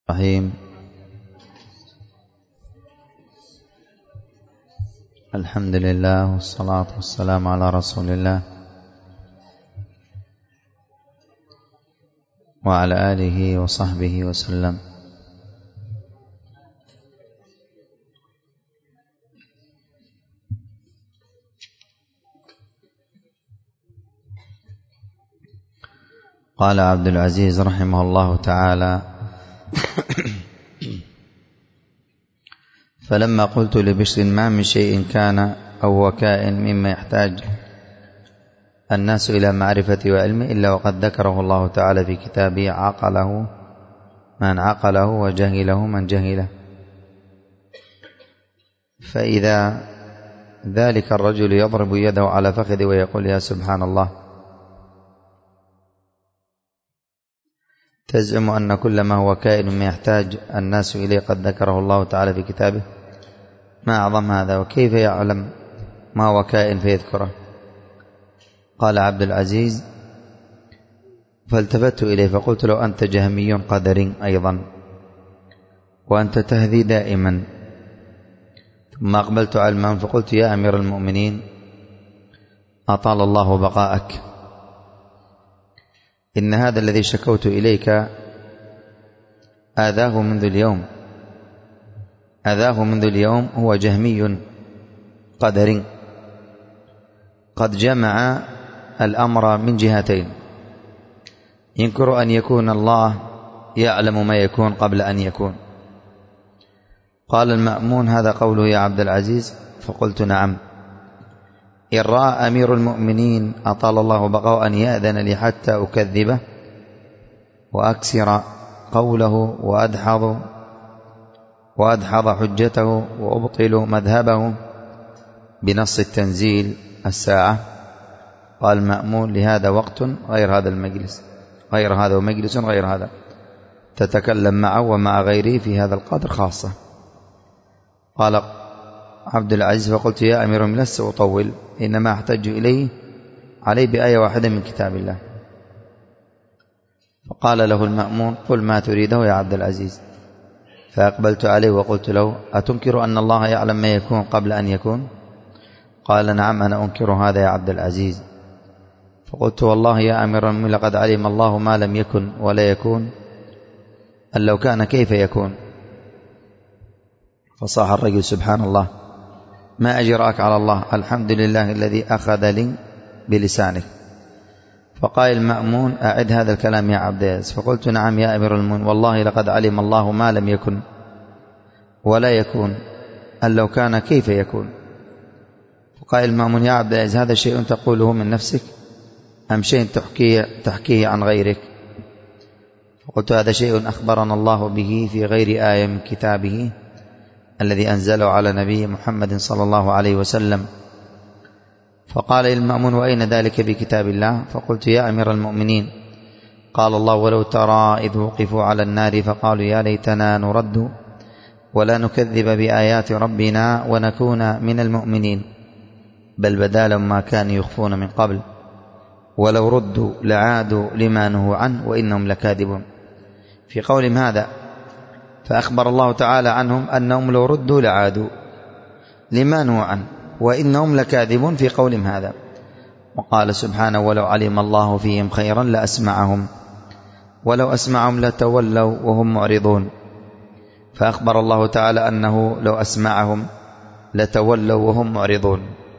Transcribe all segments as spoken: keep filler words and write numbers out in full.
الرحيم. الحمد لله والصلاة والسلام على رسول الله وعلى آله وصحبه وسلم. قال عبد العزيز رحمه الله تعالى: فلما قلت لبشر ما من شيء كان أو كائن مما يحتاج الناس إلى معرفة وعلمه إلا وقد ذكره الله تعالى في كتابه عقله من عقله وجهله من جهله. فإذا ذلك الرجل يضرب يده على فخذه ويقول: يا سبحان الله، تزعم أن كل ما هو كائن ما يحتاج الناس إليه قد ذكره الله تعالى في كتابه؟ ما أعظم هذا، وكيف يعلم ما هو كائن فيذكره؟ قال عبد العزيز: فالتفت إليه فقلت له: أنت جهمي قدري أيضا، وأنت تهذي دائما. ثم أقبلت على المام فقلت: يا أمير المؤمنين، أطال الله بقاءك، إن هذا الذي شكوت إليك آذاه منذ اليوم آذاه منذ اليوم هو جهمي قدري قد جمع الأمر من جهتين، ينكر أن يكون الله يعلم ما يكون قبل أن يكون. قال المأمون: هذا قوله يا عبد العزيز؟ فقلت: نعم. إن رأى أمير المؤمنين أطال الله بقاءه أن يأذن لي حتى أكذبه وأكسر قوله وأدحض وأدحض حجته وأبطل مذهبه بنص التنزيل الساعة. قال المأمون: لهذا وقت غير هذا المجلس غير هذا ومجلس غير هذا تتكلم معه ومع غيره في هذا القدر خاصة. قال عبد العزيز: فقلت: يا أمير المؤمنين، لست أطول، إنما أحتج إليه عليه بآية واحدة من كتاب الله. فقال له المأمون: قل ما تريده يا عبد العزيز. فأقبلت عليه وقلت له: أتنكر أن الله يعلم ما يكون قبل أن يكون؟ قال: نعم، أنا أنكر هذا يا عبد العزيز. فقلت: والله يا أمير المؤمنين، لقد علم الله ما لم يكن ولا يكون، أن لو كان كيف يكون؟ فصاح الرجل: سبحان الله، ما أجرأك على الله، الحمد لله الذي أخذ لي بلسانك. فقال المأمون: أعد هذا الكلام يا عبد العزيز. فقلت: نعم يا أمير المؤمنين، والله لقد علم الله ما لم يكن ولا يكون، أن لو كان كيف يكون؟ فقال المأمون: يا عبد العزيز، هذا شيء تقوله من نفسك أم شيء تحكيه, تحكيه عن غيرك؟ فقلت: هذا شيء أخبرنا الله به في غير آية من كتابه الذي أنزله على نبي محمد صلى الله عليه وسلم. فقال المأمون: وأين ذلك بكتاب الله؟ فقلت: يا أمير المؤمنين، قال الله: ولو ترى إذ وقفوا على النار فقالوا يا ليتنا نرد ولا نكذب بآيات ربنا ونكون من المؤمنين، بل بدا لهم ما كانوا يخفون من قبل، ولو ردوا لعادوا لما نهوا عنه وإنهم لكاذبون. في قولهم هذا فأخبر الله تعالى عنهم أنهم لو ردوا لعادوا لما نهوا عنه وإنهم لكاذبون في قولهم هذا. وقال سبحانه: ولو علم الله فيهم خيرا لأسمعهم ولو أسمعهم لتولوا وهم معرضون. فأخبر الله تعالى أنه لو أسمعهم لتولوا وهم معرضون.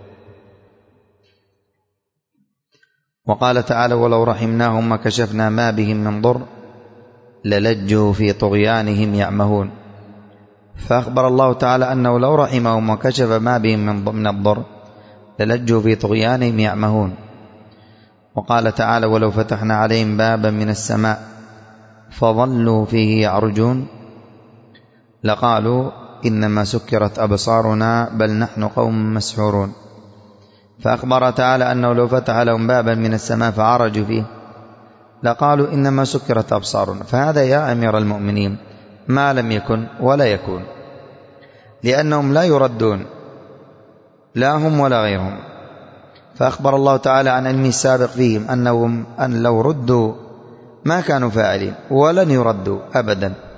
وقال تعالى: ولو رحمناهم وكشفنا ما بهم من ضر للجوا في طغيانهم يعمهون. فأخبر الله تعالى أنه لو رحمهم وكشف ما بهم من الضر للجوا في طغيانهم يعمهون. وقال تعالى: ولو فتحنا عليهم بابا من السماء فظلوا فيه يعرجون لقالوا إنما سكرت أبصارنا بل نحن قوم مسحورون. فأخبر تعالى أنه لو فتح لهم بابا من السماء فعرجوا فيه لقالوا إنما سكرت أبصارنا. فهذا يا أمير المؤمنين ما لم يكن ولا يكون، لأنهم لا يردون، لا هم ولا غيرهم. فأخبر الله تعالى عن علمه السابق فيهم أنهم أن لو ردوا ما كانوا فاعلين ولن يردوا أبدا،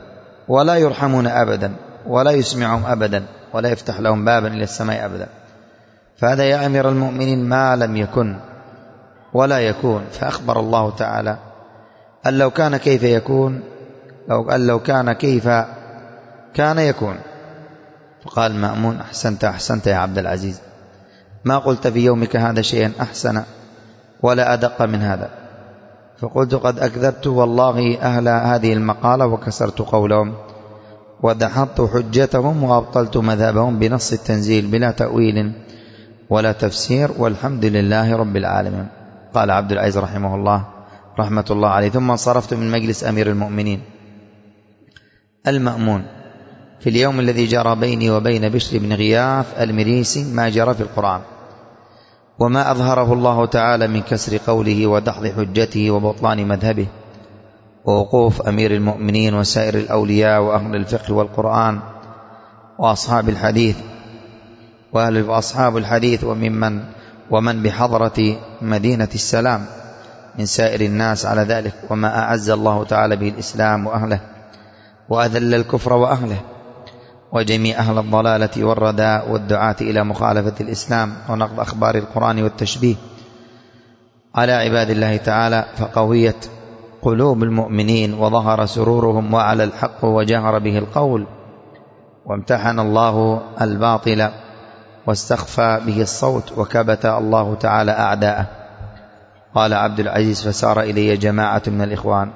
ولا يرحمون أبدا ولا يسمعهم أبدا ولا يفتح لهم بابا إلى السماء أبدا. فهذا يا أمير المؤمنين ما لم يكن ولا يكون. فأخبر الله تعالى أن لو كان كيف يكون، لو أن لو كان كيف كان يكون. فقال مأمون أحسنت أحسنت يا عبد العزيز، ما قلت في يومك هذا شيئا أحسن ولا أدق من هذا. فقلت قد أكذبت والله أهل هذه المقالة وكسرت قولهم ودحضت حجتهم وأبطلت مذهبهم بنص التنزيل بلا تأويل ولا تفسير والحمد لله رب العالمين. قال عبد العزيز رحمه الله رحمة الله عليه: ثم انصرفت من مجلس أمير المؤمنين المأمون في اليوم الذي جرى بيني وبين بشر بن غياث المريسي ما جرى في القرآن، وما أظهره الله تعالى من كسر قوله ودحض حجته وبطلان مذهبه، ووقوف أمير المؤمنين وسائر الأولياء وأهل الفقه والقرآن وأصحاب الحديث وأهل وأصحاب الحديث وممن ومن بحضرة مدينة السلام من سائر الناس على ذلك، وما أعز الله تعالى به الإسلام وأهله وأذل الكفر وأهله وجميع أهل الضلالة والرداء والدعاة إلى مخالفة الإسلام ونقض أخبار القرآن والتشبيه على عباد الله تعالى، فقويت قلوب المؤمنين وظهر سرورهم وعلى الحق وجهر به القول، وامتحن الله الباطل واستخفى به الصوت وكبت الله تعالى أعداءه. قال عبد العزيز: فسار إلي جماعة من الإخوان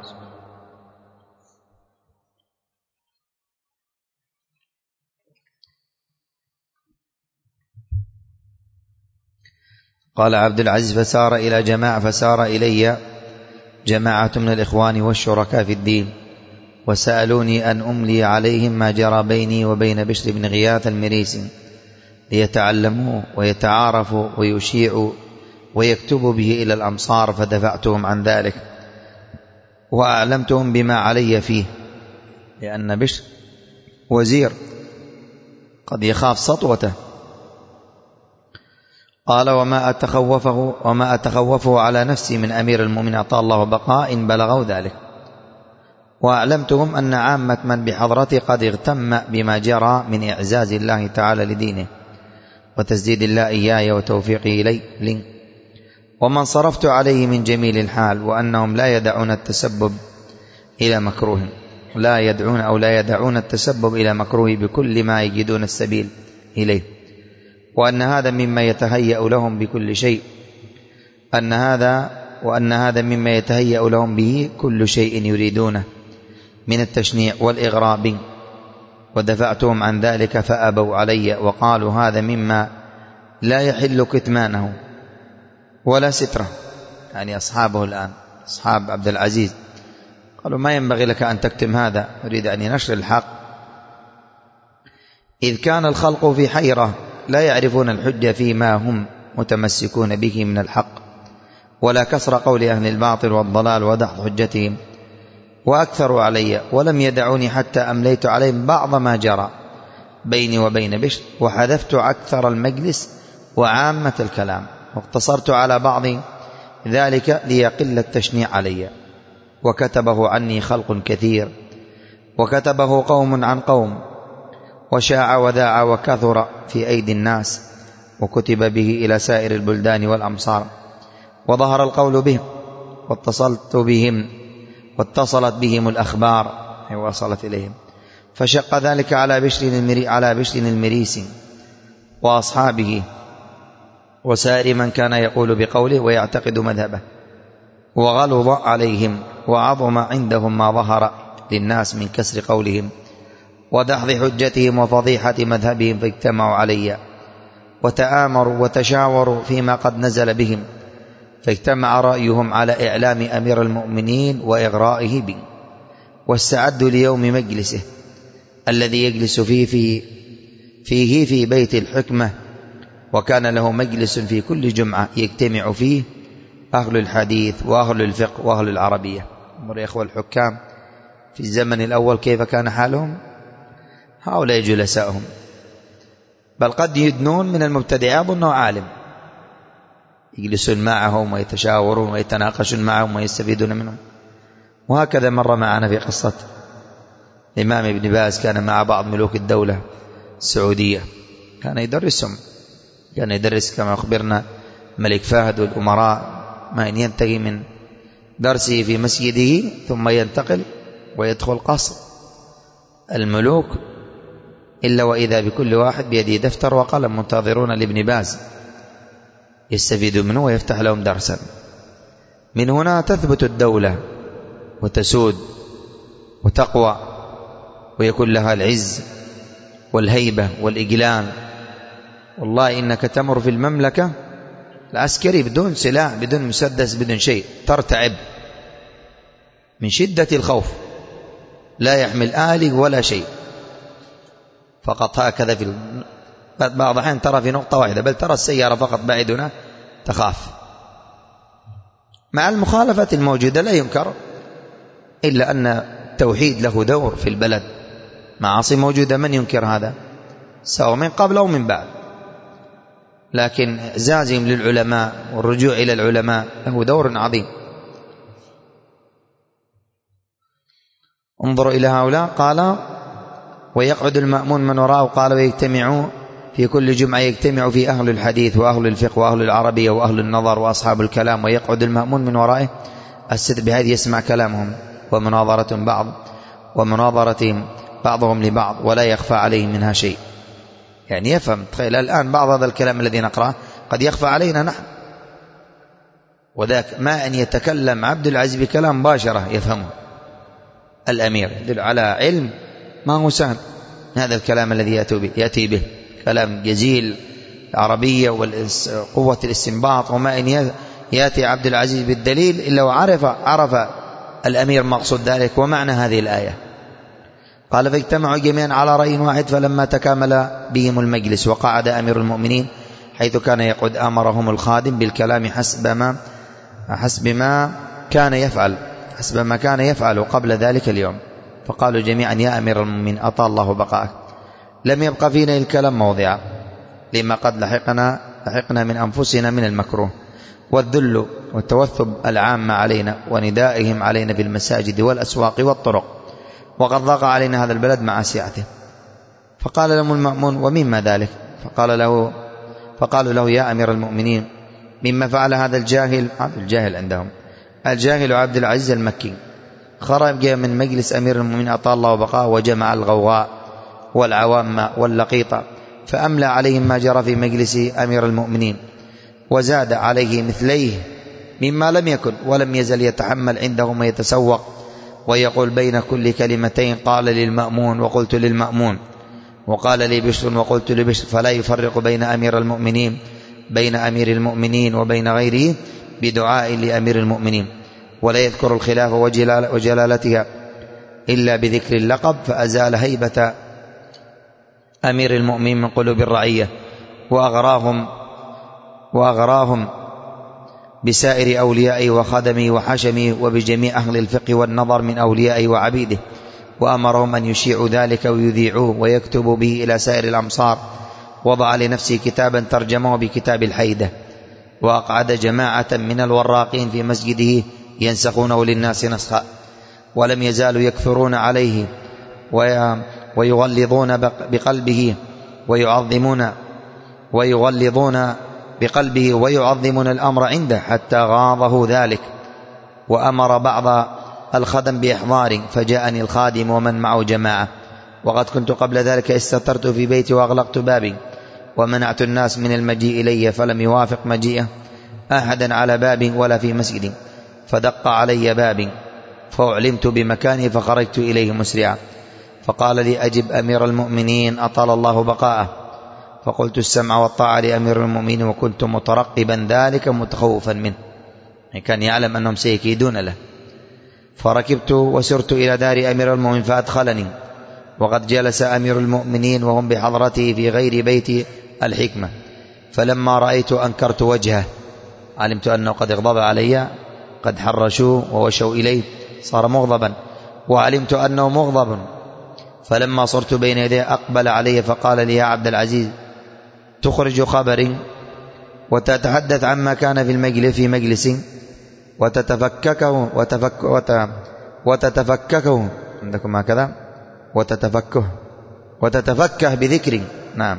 قال عبد العزيز فسار إلى جماعة فسار إلي جماعة من الإخوان والشركاء في الدين وسألوني أن أملي عليهم ما جرى بيني وبين بشر بن غياث المريسي ليتعلموا ويتعارفوا ويشيعوا ويكتبوا به إلى الأمصار، فدفعتهم عن ذلك وأعلمتهم بما علي فيه، لأن بشر وزير قد يخاف سطوته. قال: وما أتخوفه وما أتخوفه على نفسي من أمير المؤمنين أعطاه الله بقاء إن بلغوا ذلك. وأعلمتهم أن عامة من بحضرتي قد اغتم بما جرى من إعزاز الله تعالى لدينه وتسديد الله إياي وتوفيقه إلي لي، ومن صرفت عليه من جميل الحال، وأنهم لا يدعون التسبب إلى مكروه لا يدعون أو لا يدعون التسبب إلى مكروه بكل ما يجدون السبيل إليه، وأن هذا مما يتهيأ لهم بكل شيء أن هذا وأن هذا مما يتهيأ لهم به كل شيء يريدونه من التشنيع والإغراء به، ودفعتهم عن ذلك فأبوا علي وقالوا: هذا مما لا يحل كتمانه ولا ستره، يعني أصحابه الآن أصحاب عبد العزيز قالوا: ما ينبغي لك أن تكتم هذا، يريد أن ينشر الحق، إذ كان الخلق في حيرة لا يعرفون الحجة فيما هم متمسكون به من الحق، ولا كسر قول أهل الباطل والضلال ودحض حجتهم، وأكثروا علي ولم يدعوني حتى أمليت عليهم بعض ما جرى بيني وبين بشر، وحذفت أكثر المجلس وعامة الكلام، واقتصرت على بعض ذلك ليقل التشنيع علي. وكتبه عني خلق كثير، وكتبه قوم عن قوم، وشاع وذاع وكثر في أيدي الناس، وكتب به إلى سائر البلدان والأمصار، وظهر القول بهم، واتصلت بهم واتصلت بهم الأخبار أي وصلت إليهم، فشق ذلك على بشر المري على بشر المريسي وأصحابه وسائر من كان يقول بقوله ويعتقد مذهبه، وغلظ عليهم وعظم عندهم ما ظهر للناس من كسر قولهم ودحض حجتهم وفضيحة مذهبهم، فاجتمعوا علي وتآمروا وتشاوروا فيما قد نزل بهم، فاجتمع رأيهم على إعلام أمير المؤمنين وإغرائه به، واستعدوا ليوم مجلسه الذي يجلس فيه في فيه في بيت الحكمة، وكان له مجلس في كل جمعة يجتمع فيه أهل الحديث وأهل الفقه وأهل العربية. انظر يا إخوة الحكام في الزمن الأول كيف كان حالهم، هؤلاء جلسائهم، بل قد يدنون من المبتدعين أنه عالم، يجلسون معهم ويتشاورون ويتناقشون معهم ويستفيدون منهم. وهكذا مر معنا في قصة الإمام ابن باز كان مع بعض ملوك الدولة السعودية، كان يدرسهم، كان يدرس كما أخبرنا ملك فهد والأمراء ما إن ينتهي من درسه في مسجده ثم ينتقل ويدخل قصر الملوك إلا وإذا بكل واحد بيده دفتر وقلم منتظرون لابن باز يستفيدوا منه ويفتح لهم درسا. من هنا تثبت الدولة وتسود وتقوى ويكون لها العز والهيبة والإجلال. والله إنك تمر في المملكة العسكري بدون سلاح بدون مسدس بدون شيء ترتعب من شدة الخوف، لا يحمل آلي ولا شيء، فقط هكذا في بعض الأحيان ترى في نقطة واحدة، بل ترى السيارة فقط بعيد هنا تخاف. مع المخالفة الموجودة لا ينكر إلا أن التوحيد له دور في البلد، معاصي موجودة من ينكر هذا سواء من قبل أو من بعد، لكن إعزازهم للعلماء والرجوع إلى العلماء له دور عظيم. انظروا إلى هؤلاء، قال ويقعد المأمون من وراءه، قال ويجتمعوا في كل جمعة يجتمع في أهل الحديث وأهل الفقه وأهل العربية وأهل النظر وأصحاب الكلام، ويقعد المأمون من ورائه السد بحيث يسمع كلامهم ومناظرة بعض ومناظرتهم بعضهم لبعض ولا يخفى عليه منها شيء. يعني يفهم. تخيل الآن بعض هذا الكلام الذي نقرأه قد يخفى علينا نحن، وذاك ما أن يتكلم عبد العزيز بكلام مباشرة يفهمه الأمير، يدل على علم ما هو سهل. هذا الكلام الذي يأتي به كلام جزيل العربية وقوة الاستنباط، وما أن يأتي عبد العزيز بالدليل إلا وعرف عرف الأمير مقصود ذلك ومعنى هذه الآية. قال فاجتمعوا جميعا على رأي واحد، فلما تكامل بهم المجلس وقعد أمير المؤمنين حيث كان يقعد أمرهم الخادم بالكلام حسب ما حسب ما كان يفعل حسب ما كان يفعل قبل ذلك اليوم. فقالوا جميعا يا أمير المؤمنين أطال الله بقاءك، لم يبقى فينا الكلام موضعا لما قد لحقنا لحقنا من أنفسنا من المكروه والذل والتوثب العام علينا وندائهم علينا في المساجد والأسواق والطرق، وقد ضاق علينا هذا البلد مع سعته. فقال لهم المأمون ومما ذلك؟ فقال له فقالوا له يا أمير المؤمنين مما فعل هذا الجاهل، هذا الجاهل عندهم الجاهل عبد العزيز المكي، خرج من مجلس أمير المؤمنين أطال الله بقاءه وجمع الغوغاء والعوام واللقيطة، فأملى عليهم ما جرى في مجلس أمير المؤمنين وزاد عليه مثليه مما لم يكن، ولم يزل يتحمل عندهم ويتسوق ويقول بين كل كلمتين قال للمأمون وقلت للمأمون، وقال لي بشر وقلت لبشر، فلا يفرق بين أمير المؤمنين بين أمير المؤمنين وبين غيره بدعاء لأمير المؤمنين، ولا يذكر الخلافة وجلالتها إلا بذكر اللقب، فأزال هيبة أمير المؤمنين من قلوب الرعية وأغراهم وأغراهم بسائر أوليائه وخدمه وحشمه وبجميع أهل الفقه والنظر من أوليائه وعبيده، وأمرهم أن يشيعوا ذلك ويذيعوه ويكتبوا به إلى سائر الأمصار. وضع لنفسه كتابا ترجمه بكتاب الحيدة، وأقعد جماعة من الوراقين في مسجده ينسخونه للناس نسخا، ولم يزالوا يكثرون عليه ويغلظون بقلبه ويعظمون ويغلظون بقلبه ويعظمون الأمر عنده حتى غاضه ذلك. وأمر بعض الخدم بإحضار، فجاءني الخادم ومن معه جماعة، وقد كنت قبل ذلك استترت في بيتي وأغلقت بابي ومنعت الناس من المجيء إلي، فلم يوافق مجيئه أحدا على باب ولا في مسجد، فدق علي بابي فأعلمت بمكانه فخرجت إليه مسرعا، فقال لي أجب أمير المؤمنين أطال الله بقاءه، فقلت السمع والطاعة لأمير المؤمنين، وكنت مترقبا ذلك متخوفا منه، كان يعلم أنهم سيكيدون له. فركبت وسرت إلى دار أمير المؤمنين فأدخلني، وقد جلس أمير المؤمنين وهم بحضرته في غير بيت الحكمة، فلما رأيت أنكرت وجهه، علمت أنه قد اغضب علي، قد حرشوه ووشوا إليه، صار مغضبا، وعلمت أنه مغضب. فلما صرت بين يديه أقبل علي فقال لي يا عبد العزيز تخرج خبري وتتحدث عما كان في المجلس في مجلسي وتتفككه وتفك وت وتتفككه عندكم هكذا وتتفكه وتتفكه بذكر، نعم،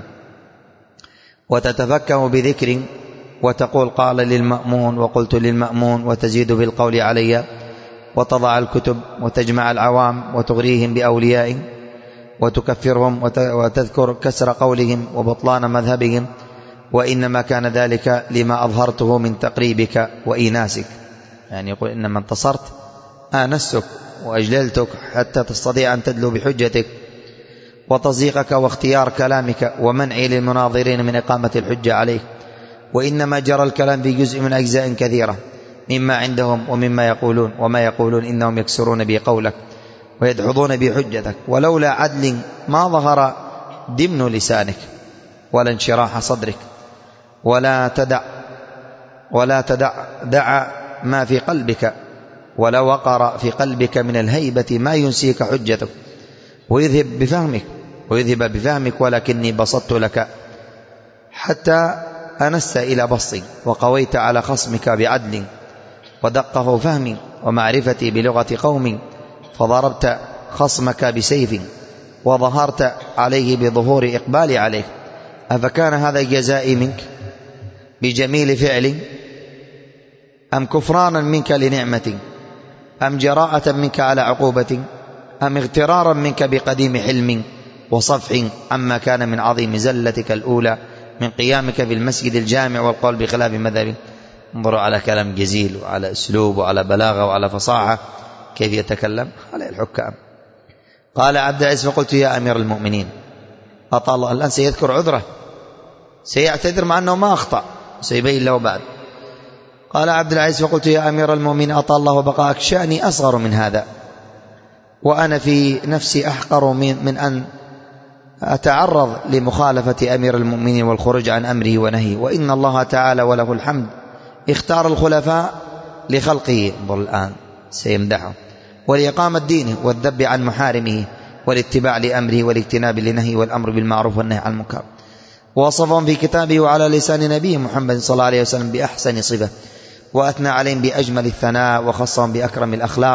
وتتفكه بذكر، وتقول قال للمأمون وقلت للمأمون، وتزيد بالقول علي، وتضع الكتب وتجمع العوام وتغريهم بأوليائهم وتكفرهم وتذكر كسر قولهم وبطلان مذهبهم، وإنما كان ذلك لما أظهرته من تقريبك وإيناسك. يعني يقول إنما انتصرت آنستك وأجللتك حتى تستطيع أن تدلو بحجتك، وتصديقك واختيار كلامك ومنعي للمناظرين من إقامة الحجة عليك. وإنما جرى الكلام في جزء من أجزاء كثيرة مما عندهم ومما يقولون، وما يقولون إنهم يكسرون بقولك ويدحضون بحجتك، ولولا عدل ما ظهر دمن لسانك ولا انشراح صدرك، ولا تدع ولا تدع دع ما في قلبك، ولا وقر في قلبك من الهيبة ما ينسيك حجتك ويذهب بفهمك ويذهب بفهمك ولكني بسطت لك حتى أنست إلى بسطي، وقويت على خصمك بعدل، ودقه فهمي ومعرفتي بلغة قومي، فضربت خصمك بسيف وظهرت عليه بظهور إقبالي عليك. أفكان هذا جزائي منك بجميل فعل، أم كفرانا منك لنعمة، أم جراءة منك على عقوبة، أم اغترارا منك بقديم حلم وصفح عما كان من عظيم زلتك الأولى من قيامك في المسجد الجامع والقول بخلاف مذهبه. انظروا على كلام جزيل وعلى أسلوب وعلى بلاغة وعلى فصاحة كيف يتكلم على الحكام. قال عبد العزيز فقلت يا أمير المؤمنين، أطال الله، الآن سيذكر عذره، سيعتذر مع أنه ما أخطأ، سيبين له بعد. قال عبد العزيز فقلت يا أمير المؤمنين أطال الله بقاءك، شأني أصغر من هذا، وأنا في نفسي أحقر من أن أتعرض لمخالفة أمير المؤمنين والخروج عن أمره ونهيه، وإن الله تعالى وله الحمد اختار الخلفاء لخلقه، انظر الآن سيمدحه، ولإقامة دينه والذب عن محارمه والاتباع لأمره والاجتناب لنهيه والأمر بالمعروف والنهي عن المنكر. ووصفهم في كتابه وعلى لسان نبيه محمد صلى الله عليه وسلم بأحسن صفة، وأثنى عليهم بأجمل الثناء، وخصهم بأكرم الأخلاق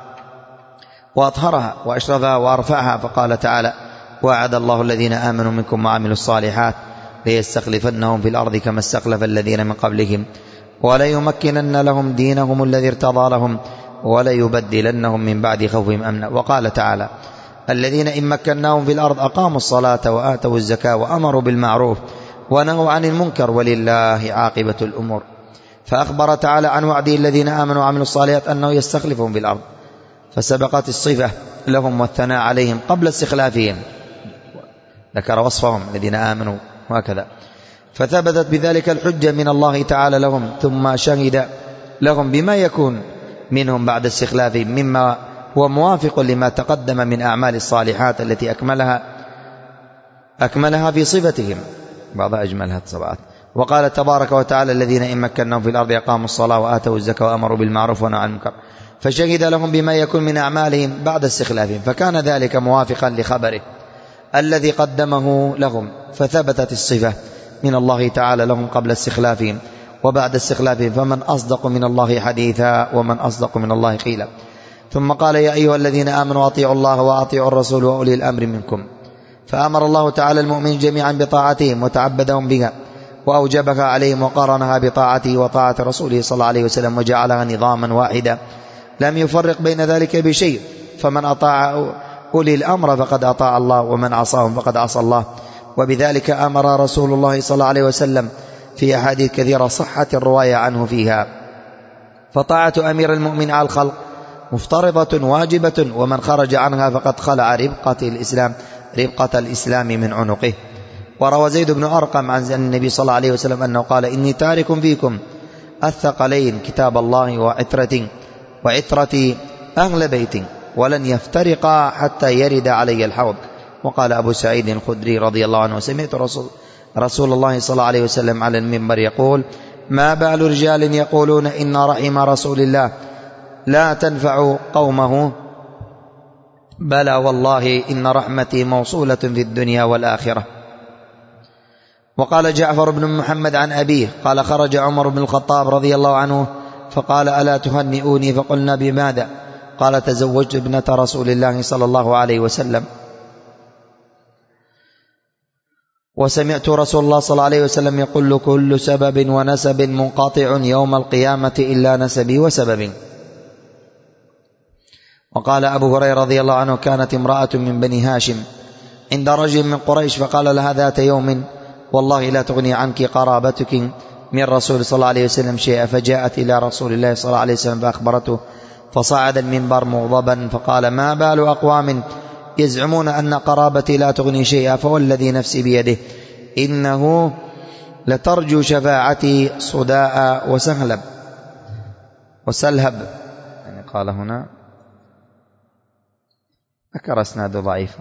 وأطهرها وأشرفها وأرفعها. فقال تعالى وعد الله الذين آمنوا منكم وعملوا الصالحات ليستخلفنهم في الأرض كما استخلف الذين من قبلهم وليمكنن لهم دينهم الذي ارتضى لهم وليبدلنهم من بعد خوفهم أمنا. وقال تعالى الذين إن مكناهم في الأرض أقاموا الصلاة وآتوا الزكاة وأمروا بالمعروف ونهوا عن المنكر ولله عاقبة الأمور. فأخبر تعالى عن وعده الذين آمنوا وعملوا الصالحات أنه يستخلفهم في الأرض، فسبقت الصفة لهم والثناء عليهم قبل استخلافهم، ذكر وصفهم الذين آمنوا وهكذا، فثبتت بذلك الحجة من الله تعالى لهم، ثم شهد لهم بما يكون منهم بعد استخلافهم مما هو موافق لما تقدم من أعمال الصالحات التي أكملها أكملها في صفتهم، بعضها أجملها الصفات. وقال تبارك وتعالى الذين إن مكناهم في الأرض أقاموا الصلاة وآتوا الزكاة وأمروا بالمعروف ونهوا عن المنكر، فشهد لهم بما يكون من أعمالهم بعد استخلافهم، فكان ذلك موافقا لخبره الذي قدمه لهم، فثبتت الصفة من الله تعالى لهم قبل استخلافهم وبعد استخلافهم، فمن أصدق من الله حديثا ومن أصدق من الله قيلا. ثم قال يا أيها الذين آمنوا أطيعوا الله وأطيعوا الرسول وأولي الأمر منكم، فأمر الله تعالى المؤمنين جميعا بطاعتهم وتعبدهم بها وأوجبها عليهم وقارنها بطاعته وطاعة رسوله صلى الله عليه وسلم وجعلها نظاما واحدا لم يفرق بين ذلك بشيء، فمن أطاع أولي الأمر فقد أطاع الله ومن عصاهم فقد عصى الله. وبذلك أمر رسول الله صلى الله عليه وسلم في أحاديث كثيرة صحت الرواية عنه فيها. فطاعة أمير المؤمن على الخلق مفترضة واجبة، ومن خرج عنها فقد خلع ربقة الإسلام ربقة الإسلام من عنقه. وروى زيد بن أرقم عن النبي صلى الله عليه وسلم أنه قال إني تارك فيكم الثقلين كتاب الله وعترتي وعترتي أهل بيتي ولن يفترقا حتى يرد علي الحوض. وقال أبو سعيد الخدري رضي الله عنه سمعت رسول, رسول الله صلى الله عليه وسلم على المنبر يقول ما بال رجال يقولون إن رحم رسول الله لا تنفع قومه، بلى والله إن رحمتي موصولة في الدنيا والآخرة. وقال جعفر بن محمد عن أبيه قال خرج عمر بن الخطاب رضي الله عنه فقال ألا تهنئوني؟ فقلنا بماذا؟ قال تزوجت ابنة رسول الله صلى الله عليه وسلم. وسمعت رسول الله صلى الله عليه وسلم يقول كل سبب ونسب منقطع يوم القيامة إلا نسبي وسببي. وقال أبو هريرة رضي الله عنه كانت امرأة من بني هاشم عند رجل من قريش فقال لها ذات يوم والله لا تغني عنك قرابتك من رسول صلى الله عليه وسلم شيئا، فجاءت إلى رسول الله صلى الله عليه وسلم فأخبرته، فصعد المنبر مغضبا فقال ما بال أقوام يزعمون أن قرابتي لا تغني شيئا، فوالذي نفسي بيده إنه لترجو شفاعتي صداء وسهلب وسلهب. يعني قال هنا ذكر اسناد ضعيف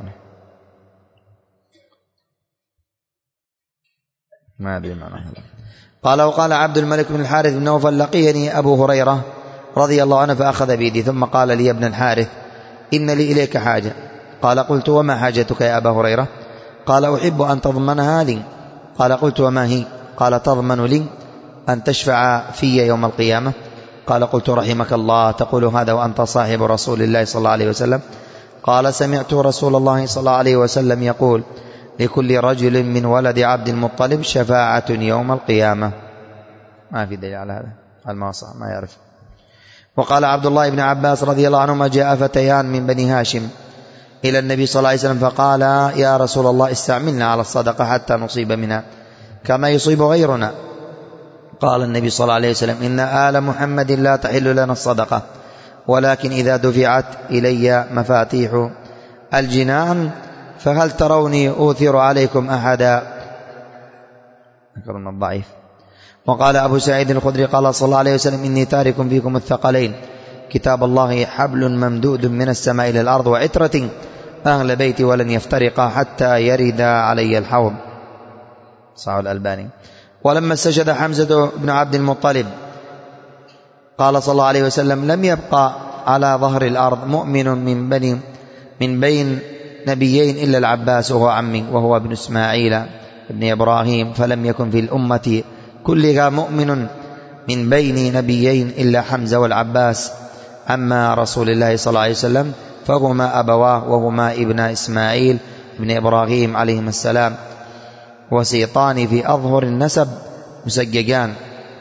ما أدري معناه. قال وقال عبد الملك بن الحارث بن نوفل لقيني أبو هريرة رضي الله عنه فأخذ بيدي ثم قال لي يا ابن الحارث إن لي إليك حاجة. قال قلت وما حاجتك يا أبا هريرة؟ قال أحب أن تضمنها لي. قال قلت وما هي؟ قال تضمن لي أن تشفع في يوم القيامة. قال قلت رحمك الله تقول هذا وأنت صاحب رسول الله صلى الله عليه وسلم؟ قال سمعت رسول الله صلى الله عليه وسلم يقول لكل رجل من ولد عبد المطلب شفاعة يوم القيامة. ما في دليل على هذا المواصع ما يعرف. وقال عبد الله بن عباس رضي الله عنهما جاء فتيان من بني هاشم إلى النبي صلى الله عليه وسلم فقال يا رسول الله استعملنا على الصدقة حتى نصيب منها كما يصيب غيرنا. قال النبي صلى الله عليه وسلم إن آل محمد لا تحل لنا الصدقة، ولكن إذا دفعت إلي مفاتيح الجنان فهل تروني أوثر عليكم أحدا؟ ذكرنا الضعيف. وقال أبو سعيد الخدري قال صلى الله عليه وسلم إني تارك فيكم الثقلين كتاب الله حبل ممدود من السماء إلى الأرض وعترة أهل بيتي ولن يفترقا حتى يرد علي الحوض. صحيح الألباني. ولما استشهد حمزة بن عبد المطلب قال صلى الله عليه وسلم لم يبقى على ظهر الأرض مؤمن من بني من بين نبيين إلا العباس وهو عمي وهو ابن إسماعيل ابن إبراهيم، فلم يكن في الأمة كلها مؤمن من بين نبيين إلا حمزة والعباس عما رسول الله صلى الله عليه وسلم، فهما أبواه وهما ابن إسماعيل ابن إبراهيم عليهما السلام، وسيطان في أظهر النسب مسججان.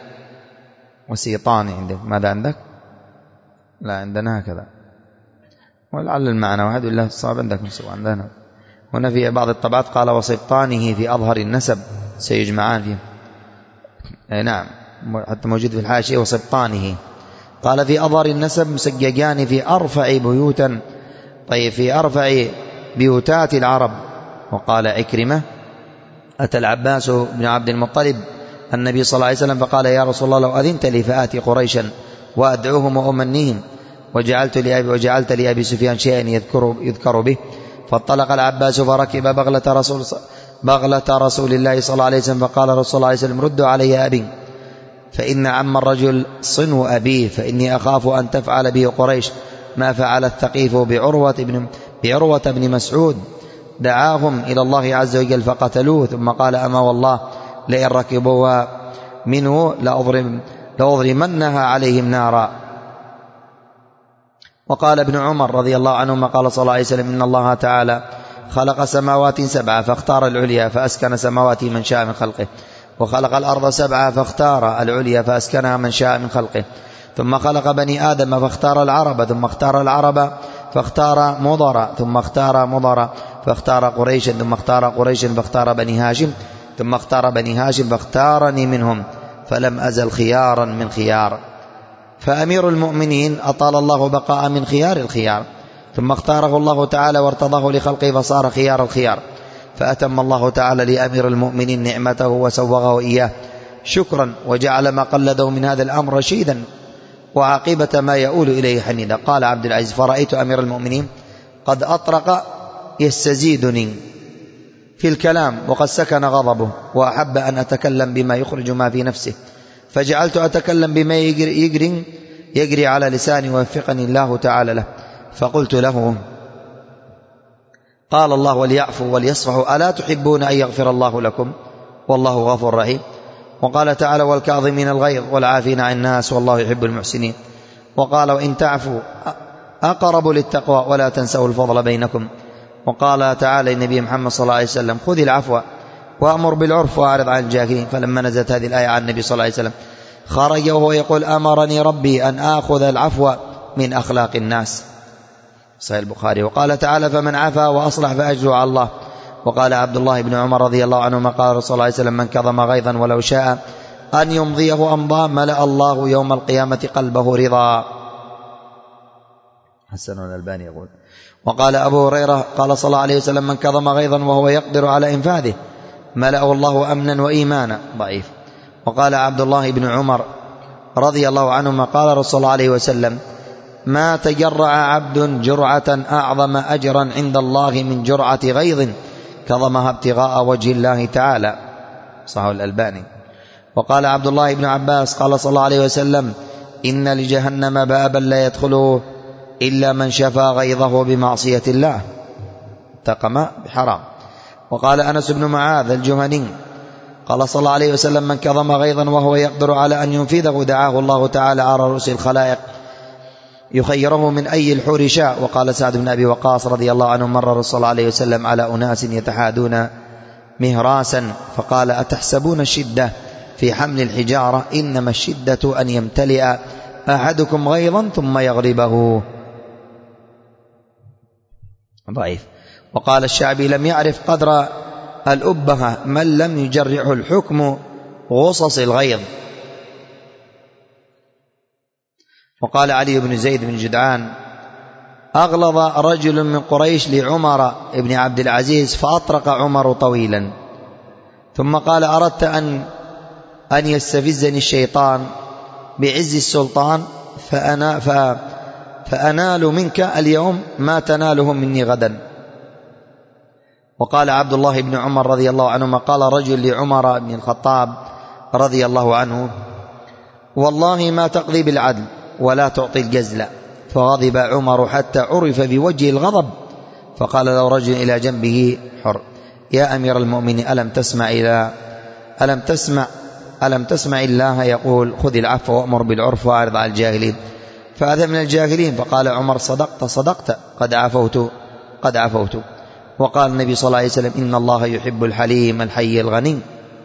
وسيطان عندك ماذا عندك؟ لا عندنا هكذا، ولعل المعنى واحد إلا الصعب عندكم سوى عندنا. هنا في بعض الطبعات قال وسيطانه في أظهر النسب سيجمعان فيه. نعم حتى موجود في الحاشية وسيطانه. قال في أظهر النسب مسججان في أرفع بيوتا، طيب في أرفع بيوتات العرب. وقال عكرمة أتى العباس بن عبد المطلب النبي صلى الله عليه وسلم فقال يا رسول الله لو أذنت لي فآتي قريشا وأدعوهم وأمنيهم وجعلت لأبي, وجعلت لأبي سفيان شيئا يذكر, يذكر به. فانطلق العباس فركب بغلة رسول, بغلة رسول الله صلى الله عليه وسلم فقال رسول الله عليه وسلم ردوا علي أبي فإن عم الرجل صنو أبيه، فإني أخاف أن تفعل به قريش ما فعل الثقيف بعروة بن, بعروة بن مسعود. دعاهم إلى الله عز وجل فقتلوه، ثم قال أما والله لئن ركبوا منه لأضرم لأضرمنها عليهم نارا. وقال ابن عمر رضي الله عنهما قال صلى الله عليه وسلم إن الله تعالى خلق سماوات سبعة فاختار العليا فأسكن سماواته من شاء من خلقه، وخلق الأرض سبعة فاختار العليا فأسكنها من شاء من خلقه، ثم خلق بني آدم فاختار العرب، ثم اختار العرب فاختار مضر، ثم اختار مضر فاختار قريشا، ثم اختار قريشا فاختار بني هاشم، ثم اختار بني هاشم فاختارني منهم، فلم أزل خيارا من خيار. فأمير المؤمنين أطال الله بقاء من خيار الخيار، ثم اختاره الله تعالى وارتضاه لخلقه فصار خيار الخيار، فأتم الله تعالى لأمير المؤمنين نعمته وسوغه إياه شكرا، وجعل ما قلده من هذا الأمر رشيدا وعاقبة ما يؤول إليه حنيدا. قال عبد العزيز فرأيت أمير المؤمنين قد أطرق يستزيدني في الكلام وقد سكن غضبه، وأحب أن أتكلم بما يخرج ما في نفسه، فجعلت أتكلم بما يجري, يجري, يجري على لساني ووفقني الله تعالى له. فقلت له قال الله وليعفوا وليصفحوا ألا تحبون أن يغفر الله لكم والله غفور رحيم. وقال تعالى والكاظمين الغيظ والعافين عن الناس والله يحب المحسنين. وقال وإن تعفوا أقرب للتقوى ولا تنسوا الفضل بينكم. وقال تعالى النبي محمد صلى الله عليه وسلم خذ العفو وأمر بالعرف وأعرض عن الجاهلين. فلما نزلت هذه الآية عن النبي صلى الله عليه وسلم خرج وهو يقول أمرني ربي أن آخذ العفو من أخلاق الناس، صحيح البخاري. وقال تعالى فمن عفا وأصلح فأجره على الله. وقال عبد الله بن عمر رضي الله عنهما قال رسول الله صلى الله عليه وسلم من كظم غيظا ولو شاء أن يمضيه أمضى ملأ الله يوم القيامة قلبه رضا. حسن الألباني يقول. وقال أبو هريرة قال صلى الله عليه وسلم من كظم غيظا وهو يقدر على إنفاذه ملأه الله أمنا وإيمانا. ضعيف. وقال عبد الله بن عمر رضي الله عنهما قال رسول الله عليه وسلم ما تجرع عبد جرعة أعظم أجرا عند الله من جرعة غيظ كظمها ابتغاء وجه الله تعالى، صحيح الألباني. وقال عبد الله بن عباس قال صلى الله عليه وسلم إن لجهنم بابا لا يدخله إلا من شفى غيظه بمعصية الله تقم بحرام. وقال أنس بن معاذ الجهني قال صلى الله عليه وسلم من كظم غيظا وهو يقدر على أن ينفذه دعاه الله تعالى على رؤوس الخلائق يخيره من أي الحور شاء. وقال سعد بن أبي وقاص رضي الله عنه مر رسول الله عليه وسلم على أناس يتحادون مهراسا فقال أتحسبون الشدة في حمل الحجارة إنما الشدة أن يمتلئ أحدكم غيظا ثم يغربه. ضعيف. وقال الشعبي لم يعرف قدر الأبهة من لم يجرعه الحكم غصص الغيظ. وقال علي بن زيد بن جدعان أغلظ رجل من قريش لعمر بن عبد العزيز فأطرق عمر طويلا ثم قال أردت أن أن يستفزني الشيطان بعز السلطان فأنا فأنال منك اليوم ما تناله مني غدا. وقال عبد الله بن عمر رضي الله عنهما قال رجل لعمر بن الخطاب رضي الله عنه والله ما تقضي بالعدل ولا تعطي الجزل. فغضب عمر حتى عرف بوجه الغضب فقال له رجل إلى جنبه حر يا أمير المؤمنين ألم تسمع إلى ألم تسمع ألم تسمع الله يقول خذ العفو وأمر بالعرف وأعرض عن الجاهلين فهذا من الجاهلين. فقال عمر صدقت صدقت قد عفوت قد عفوت. وقال النبي صلى الله عليه وسلم إن الله يحب الحليم الحي الغني،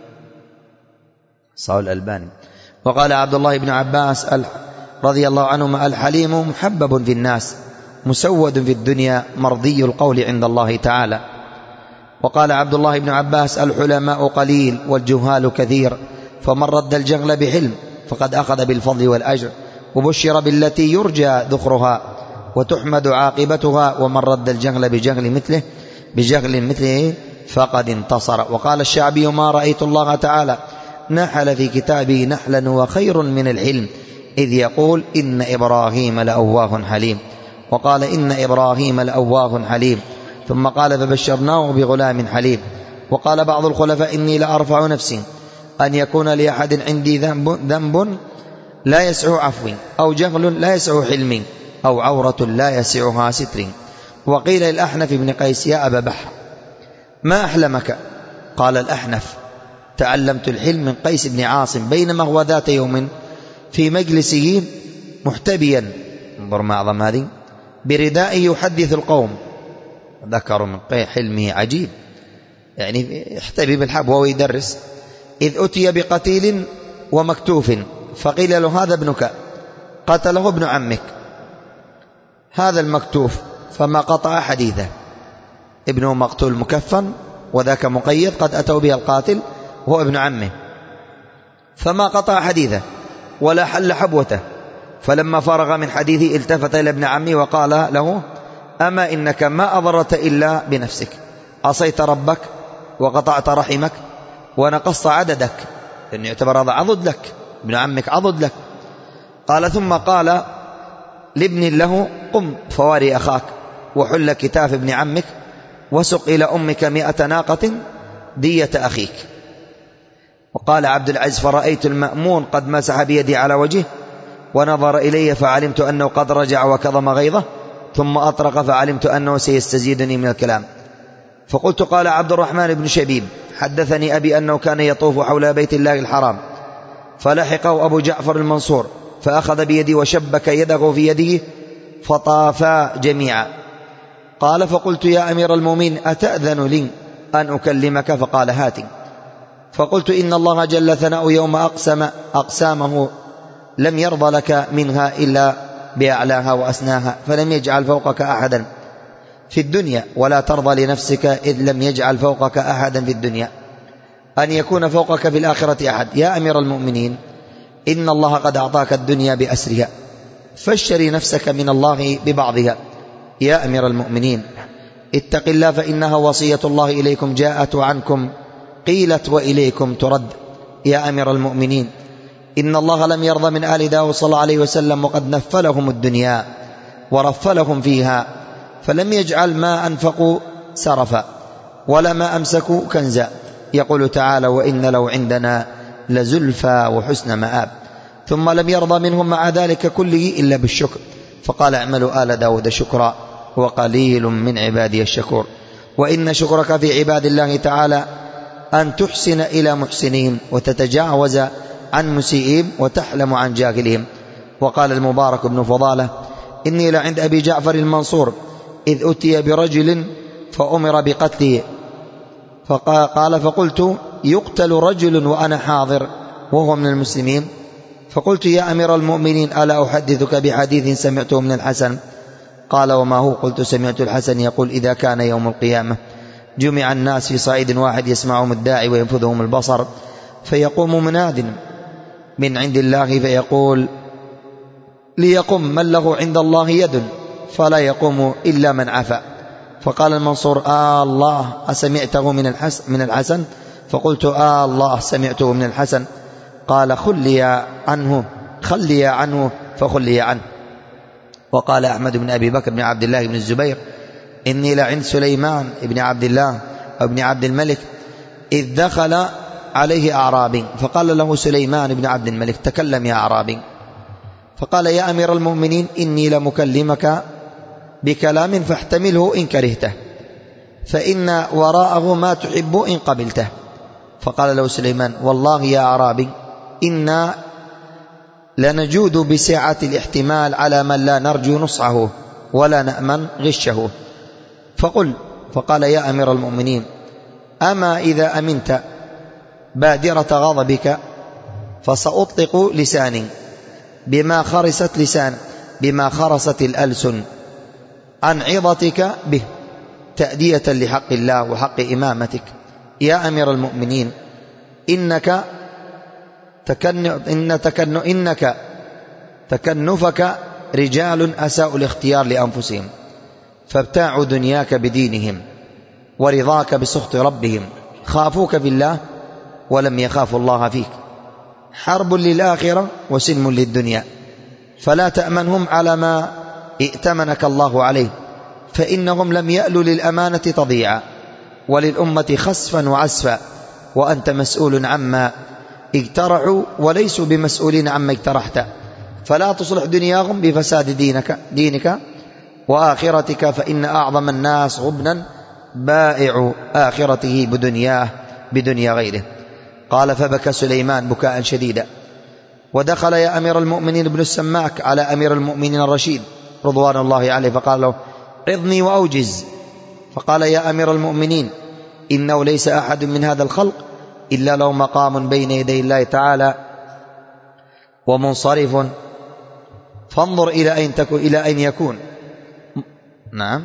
صحيح الألباني. وقال عبد الله بن عباس رضي الله عنهما الحليم محبب في الناس مسود في الدنيا مرضي القول عند الله تعالى. وقال عبد الله بن عباس الحلماء قليل والجهال كثير فمن رد الجهل بحلم فقد أخذ بالفضل والأجر وبشر بالتي يرجى ذخرها وتحمد عاقبتها ومن رد الجهل بجهل مثله بجهل مثله فقد انتصر. وقال الشعبي ما رأيت الله تعالى نحل في كتابه نحلا وخير من الحلم إذ يقول إن إبراهيم لأواه حليم. وقال إن إبراهيم لأواه حليم ثم قال فبشرناه بغلام حليم. وقال بعض الخلفاء إني لأرفع نفسي أن يكون لأحد عندي ذنب, ذنب لا يسع عفو أو جهل لا يسع حلم أو عورة لا يسعها ستر. وقيل الأحنف بن قيس يا أبا بحر ما أحلمك؟ قال الأحنف تعلمت الحلم من قيس بن عاصم بينما هو ذات يوم في مجلسه محتبيا انظر ما أعظم هذه بردائه يحدث القوم. ذكروا من حلمه عجيب يعني يحتبي بالحب وهو يدرس إذ أتي بقتيل ومكتوف فقيل له هذا ابنك قتله ابن عمك هذا المكتوف فما قطع حديثه ابنه مقتول مكفن وذاك مقيد قد أتوا به القاتل وهو ابن عمه فما قطع حديثه ولا حل حبوته. فلما فرغ من حديثه التفت إلى ابن عمه وقال له أما إنك ما أضرت إلا بنفسك عصيت ربك وقطعت رحمك ونقصت عددك لأنه يعتبر هذا عضد لك ابن عمك عضد لك. قال ثم قال لابن له قم فواري أخاك وحل كتاف ابن عمك وسق إلى أمك مئة ناقة دية أخيك. وقال عبد العزيز فرأيت المأمون قد مسح بيدي على وجهه ونظر إلي فعلمت أنه قد رجع وكظم غيظه ثم أطرق فعلمت أنه سيستزيدني من الكلام. فقلت قال عبد الرحمن بن شبيب حدثني أبي أنه كان يطوف حول بيت الله الحرام فلحقه أبو جعفر المنصور فأخذ بيدي وشبك يده في يده فطافا جميعا. قال فقلت يا أمير المؤمنين أتأذن لي أن أكلمك؟ فقال هاتي. فقلت إن الله جل ثناؤه يوم أقسم أقسامه لم يرضى لك منها إلا بأعلاها وأسناها، فلم يجعل فوقك أحدا في الدنيا، ولا ترضى لنفسك إذ لم يجعل فوقك أحدا في الدنيا أن يكون فوقك في الآخرة أحد. يا أمير المؤمنين، إن الله قد أعطاك الدنيا بأسرها، فاشتري نفسك من الله ببعضها. يا أمير المؤمنين، اتق الله فإنها وصية الله إليكم، جاءت عنكم قيلت وإليكم ترد. يا أمير المؤمنين، إن الله لم يرضى من آل داود صلى الله عليه وسلم وقد نفلهم الدنيا ورفلهم فيها، فلم يجعل ما أنفقوا سرفا ولا ما أمسكوا كنزا. يقول تعالى: وإن لو عندنا لزلفى وحسن مآب. ثم لم يرضى منهم مع ذلك كله إلا بالشكر، فقال: اعملوا آل داود شكرا وقليل من عبادي الشكور. وإن شكرك في عباد الله تعالى أن تحسن إلى محسنين وتتجاوز عن مسيئين وتحلم عن جاهلهم. وقال المبارك بن فضالة: إني لعند أبي جعفر المنصور إذ أتي برجل فأمر بقتله، فقال فقلت: يقتل رجل وأنا حاضر وهو من المسلمين؟ فقلت: يا أمير المؤمنين، ألا أحدثك بحديث سمعته من الحسن؟ قال: وما هو؟ قلت: سمعت الحسن يقول: إذا كان يوم القيامة جمع الناس في صعيد واحد يسمعهم الداعي وينفذهم البصر، فيقوم مناد من عند الله فيقول: ليقم من له عند الله يد، فلا يقوم إلا من عفا. فقال المنصور: آه الله، أسمعته من الحسن, من الحسن؟ فقلت: آه الله، سمعته من الحسن. قال: خلي عنه خلي عنه فخلي عنه. وقال أحمد بن أبي بكر بن عبد الله بن الزبير: إني لعند سليمان بن عبد الله وابن عبد الملك إذ دخل عليه أعرابي، فقال له سليمان بن عبد الملك: تكلم يا أعرابي. فقال: يا أمير المؤمنين، إني لمكلمك بكلام فاحتمله إن كرهته، فإن وراءه ما تحب إن قبلته. فقال له سليمان: والله يا أعرابي، إنا لنجود بسعة الاحتمال على من لا نرجو نصحه ولا نأمن غشه. فقل فقال: يا أمير المؤمنين، أما إذا أمنت بادرة غضبك فسأطلق لساني بما خرست لسان بما خرست الألسن عن عظتك به تأدية لحق الله وحق إمامتك. يا أمير المؤمنين، إنك تكن إن تكن إنك تكنفك رجال أساءوا الاختيار لأنفسهم، فابتاعوا دنياك بدينهم ورضاك بسخط ربهم، خافوك في الله ولم يخافوا الله فيك، حرب للآخرة وسلم للدنيا، فلا تأمنهم على ما ائتمنك الله عليه، فإنهم لم يألوا للأمانة تضيعا وللأمة خسفا وعسفا، وأنت مسؤول عما اقترحوا وليسوا بمسؤولين عما اقترحت، فلا تصلح دنياهم بفساد دينك, دينك وآخرتك، فإن أعظم الناس غبنا بائع آخرته بدنياه بدنيا غيره. قال: فبكى سليمان بكاء شديدا، ودخل يا أمير المؤمنين ابن السماك على أمير المؤمنين الرشيد رضوان الله عليه، فقال له: عظني وأوجز. فقال: يا أمير المؤمنين، إنه ليس أحد من هذا الخلق إلا له مقام بين يدي الله تعالى ومنصرف، فانظر إلى أين تكون إلى أين يكون نعم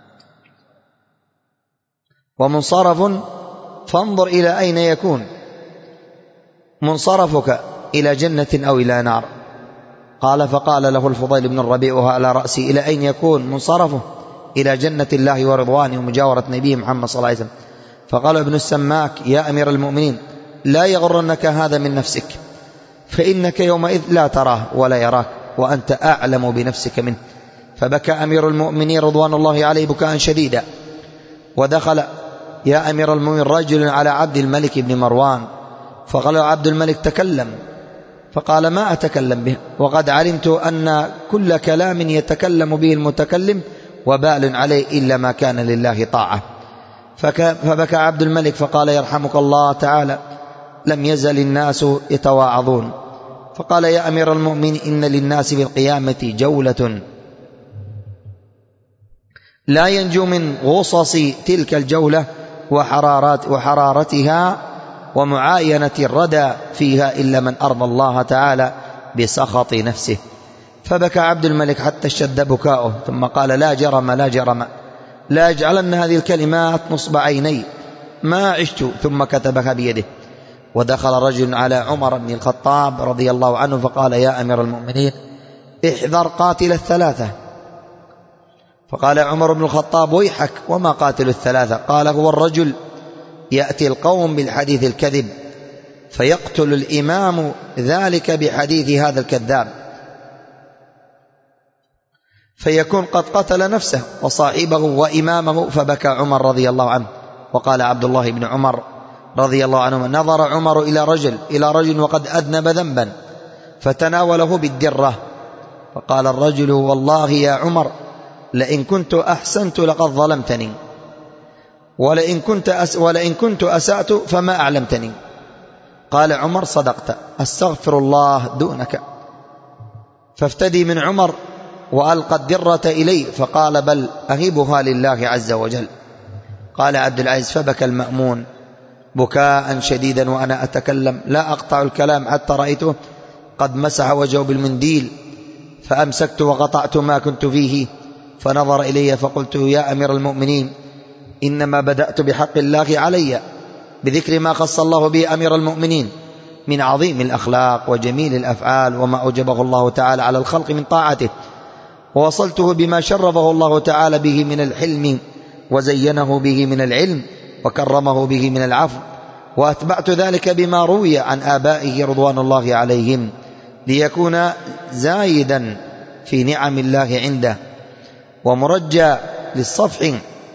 ومنصرف فانظر إلى أين يكون منصرفك، إلى جنة أو إلى نار. قال: فقال له الفضيل بن الربيع وهو على رأسي: إلى أين يكون منصرفه؟ إلى جنة الله ورضوانه ومجاورة نبيه محمد صلى الله عليه وسلم. فقال ابن السماك: يا أمير المؤمنين، لا يغرنك هذا من نفسك، فإنك يومئذ لا تراه ولا يراك، وأنت أعلم بنفسك منه. فبكى أمير المؤمنين رضوان الله عليه بكاء شديدا. ودخل يا أمير المؤمنين رجل على عبد الملك بن مروان، فقال عبد الملك: تكلم. فقال: ما أتكلم به، وقد علمت أن كل كلام يتكلم به المتكلم وبال عليه إلا ما كان لله طاعة. فبكى عبد الملك فقال: يرحمك الله تعالى، لم يزل الناس يتواعظون. فقال: يا أمير المؤمنين، إن للناس في القيامة جولة لا ينجو من غصص تلك الجولة وحرارات وحرارتها ومعاينة الردى فيها إلا من أرضى الله تعالى بسخط نفسه. فبكى عبد الملك حتى اشتد بكاؤه، ثم قال: لا جرم لا جرم لا أجعلن هذه الكلمات نصب عيني ما عشت. ثم كتبها بيده. ودخل رجل على عمر بن الخطاب رضي الله عنه فقال: يا أمير المؤمنين، احذر قاتل الثلاثة. فقال عمر بن الخطاب: ويحك، وما قاتل الثلاثة؟ قال: هو الرجل يأتي القوم بالحديث الكذب فيقتل الإمام ذلك بحديث هذا الكذاب فيكون قد قتل نفسه وصاحبه وإمامه. فبكى عمر رضي الله عنه. وقال عبد الله بن عمر رضي الله عنه: نظر عمر إلى رجل إلى رجل وقد أذنب ذنبا فتناوله بالدرة، فقال الرجل: والله يا عمر، لئن كنت أحسنت لقد ظلمتني، ولئن كنت, أس ولئن كنت أسأت فما أعلمتني. قال عمر: صدقت، أستغفر الله دونك. فافتدي من عمر وألقى الدرة إليه، فقال: بل أهبها لله عز وجل. قال عبد العزيز: فبكى المأمون بكاء شديدا وأنا أتكلم لا أقطع الكلام حتى رأيته قد مسح وجهه بالمنديل، فأمسكت وقطعت ما كنت فيه، فنظر إلي فقلت: يا أمير المؤمنين، إنما بدأت بحق الله علي بذكر ما خص الله به أمير المؤمنين من عظيم الأخلاق وجميل الأفعال وما أوجبه الله تعالى على الخلق من طاعته، ووصلته بما شرفه الله تعالى به من الحلم وزينه به من العلم وكرمه به من العفو، وأتبعت ذلك بما روي عن آبائه رضوان الله عليهم ليكون زايدا في نعم الله عنده ومرجى للصفح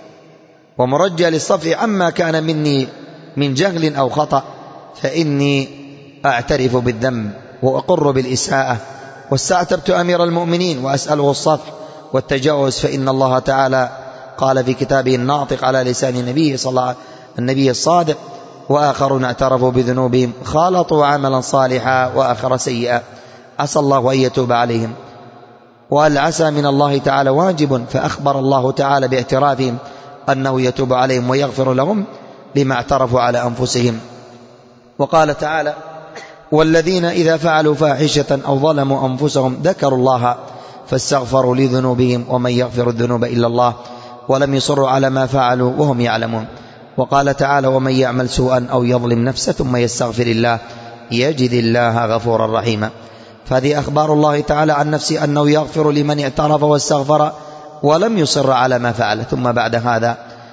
ومرجى للصفح عما كان مني من جهل أو خطأ، فإني أعترف بالذنب وأقر بالإساءة، واستعتبت أمير المؤمنين وأسأله الصفح والتجاوز، فإن الله تعالى قال في كتابه الناطق على لسان النبي صلى الله عليه وسلم النبي الصادق: وآخرون اعترفوا بذنوبهم خالطوا عملا صالحا وآخر سيئا، عسى الله أن يتوب عليهم. والعسى من الله تعالى واجب، فأخبر الله تعالى باعترافهم أنه يتوب عليهم ويغفر لهم لما اعترفوا على أنفسهم. وقال تعالى: والذين إذا فعلوا فاحشة أو ظلموا أنفسهم ذكروا الله فاستغفروا لذنوبهم ومن يغفر الذنوب إلا الله ولم يصروا على ما فعلوا وهم يعلمون. وقال تعالى: ومن يعمل سوءا أو يظلم نفسه ثم يستغفر الله يجد الله غفورا رحيما. فهذه أخبار الله تعالى عن نفسه أنه يغفر لمن اعترف واستغفر ولم يصر على ما فعل. ثم بعد هذا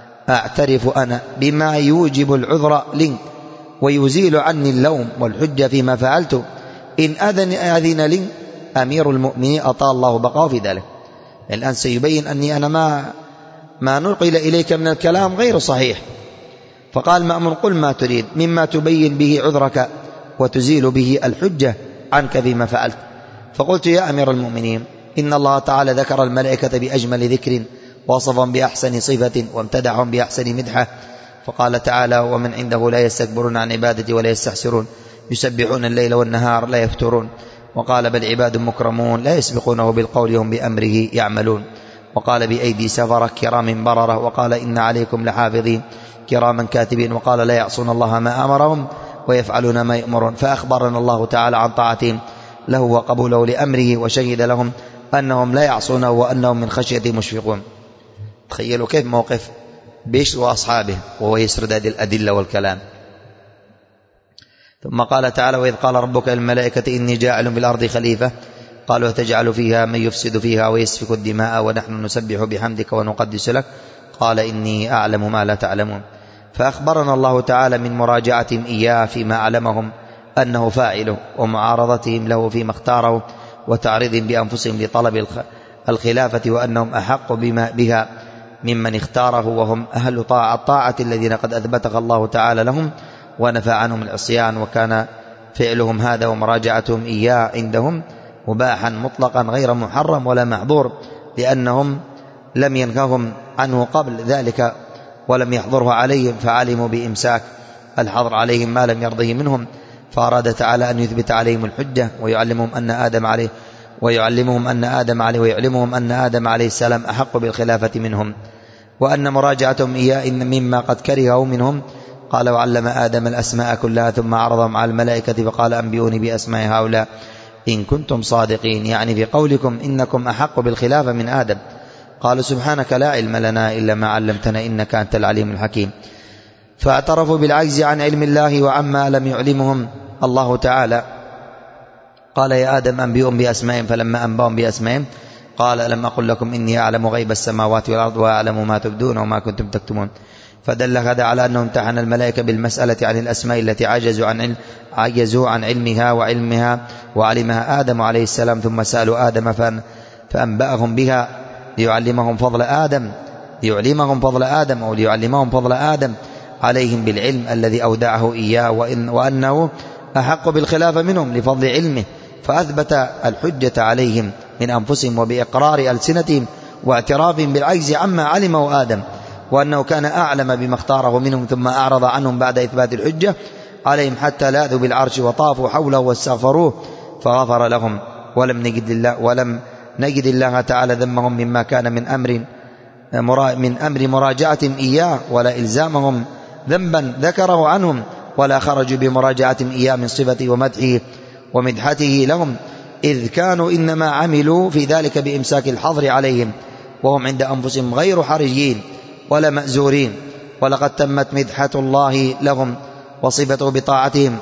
أعترف أنا بما يوجب العذر لي ويزيل عني اللوم والحجة فيما فعلت، إن أذن أذن لي أمير المؤمنين أطال الله بقاه في ذلك. الآن سيبين أني أنا ما ما نقل إليك من الكلام غير صحيح. فقال مأمون: قل ما تريد مما تبين به عذرك وتزيل به الحجة عنك فيما فعلت. فقلت: يا أمير المؤمنين، إن الله تعالى ذكر الملائكة بأجمل ذكر وصفا بأحسن صفة وامتدحهم بأحسن مدحة، فقال تعالى: ومن عنده لا يستكبرون عن عبادتي ولا يستحسرون يسبحون الليل والنهار لا يفترون. وقال: بل عباد مكرمون لا يسبقونه بالقول هم بأمره يعملون. وقال: بأيدي سفرة كرام بررة. وقال: إن عليكم لحافظين كراما كاتبين. وقال: لا يعصون الله ما أمرهم ويفعلون ما يأمرون. فأخبرنا الله تعالى عن طاعتهم له وقبوله لأمره، وشهد لهم أنهم لا يعصونه وأنهم من خشيته مشفقون. تخيلوا كيف موقف بشر وأصحابه وهو يسرد هذه الأدلة والكلام. ثم قال تعالى: وإذ قال ربك للملائكة إني جاعل في الأرض خليفة قالوا تجعل فيها من يفسد فيها ويسفك الدماء ونحن نسبح بحمدك ونقدس لك قال إني أعلم ما لا تعلمون. فأخبرنا الله تعالى من مراجعتهم إياه فيما علمهم أنه فاعله، ومعارضتهم له فيما اختاره، وتعريضهم بأنفسهم لطلب الخلافة، وأنهم أحق بما بها ممن اختاره، وهم أهل طاعة الطاعة الذين قد أثبتها الله تعالى لهم ونفى عنهم العصيان. وكان فعلهم هذا ومراجعتهم إياه عندهم مباحا مطلقا غير محرم ولا محظور، لأنهم لم ينههم عنه قبل ذلك ولم يحضره عليهم، فعلموا بإمساك الحظر عليهم ما لم يرضه منهم. فأراد تعالى أن يثبت عليهم الحجة ويعلمهم أن آدم عليه ويعلمهم أن آدم عليه ويعلمهم أن آدم عليه السلام أحق بالخلافة منهم، وأن مراجعتهم إياه إن مما قد كرهه منهم قال وعلم آدم الأسماء كلها ثم عرضهم على الملائكة فقال أنبئوني بأسماء هؤلاء إن كنتم صادقين، يعني في قولكم إنكم أحق بالخلافة من آدم. قالوا سبحانك لا علم لنا إلا ما علمتنا إنك أنت العليم الحكيم. فاعترفوا بالعجز عن علم الله وعما لم يعلمهم الله تعالى. قال يا آدم أنبئهم بأسمائهم، فلما أنبأهم بأسمائهم قال ألم أقل لكم إني أعلم غيب السماوات والأرض وأعلم ما تبدون وما كنتم تكتمون. فدل هذا على أنه امتحن الملائكة بالمسألة عن الأسماء التي عجزوا عن علم عجزوا عن علمها وعلمها وعلمها آدم عليه السلام، ثم سألوا آدم فأنبأهم بها ليعلمهم فضل آدم ليعلمهم فضل آدم أو ليعلمهم فضل آدم عليهم بالعلم الذي أودعه إياه، وإن وأنه أحق بالخلافة منهم لفضل علمه، فأثبت الحجة عليهم من أنفسهم وبإقرار ألسنتهم واعترافهم بالعجز عما علمه آدم، وأنه كان أعلم بما اختاره منهم، ثم أعرض عنهم بعد إثبات الحجة عليهم حتى لاذوا بالعرش وطافوا حوله واستغفروه فغفر لهم. ولم نجد الله ولم نجد الله تعالى ذمهم مما كان من أمر من أمر مراجعتهم إياه، ولا إلزامهم ذنبا ذكره عنهم، ولا خرجوا بمراجعتهم إياه من صفته ومدحه ومدحته لهم، إذ كانوا إنما عملوا في ذلك بإمساك الحظر عليهم، وهم عند أنفسهم غير حرجين ولا مأزورين. ولقد تمت مدحة الله لهم وصفته بطاعتهم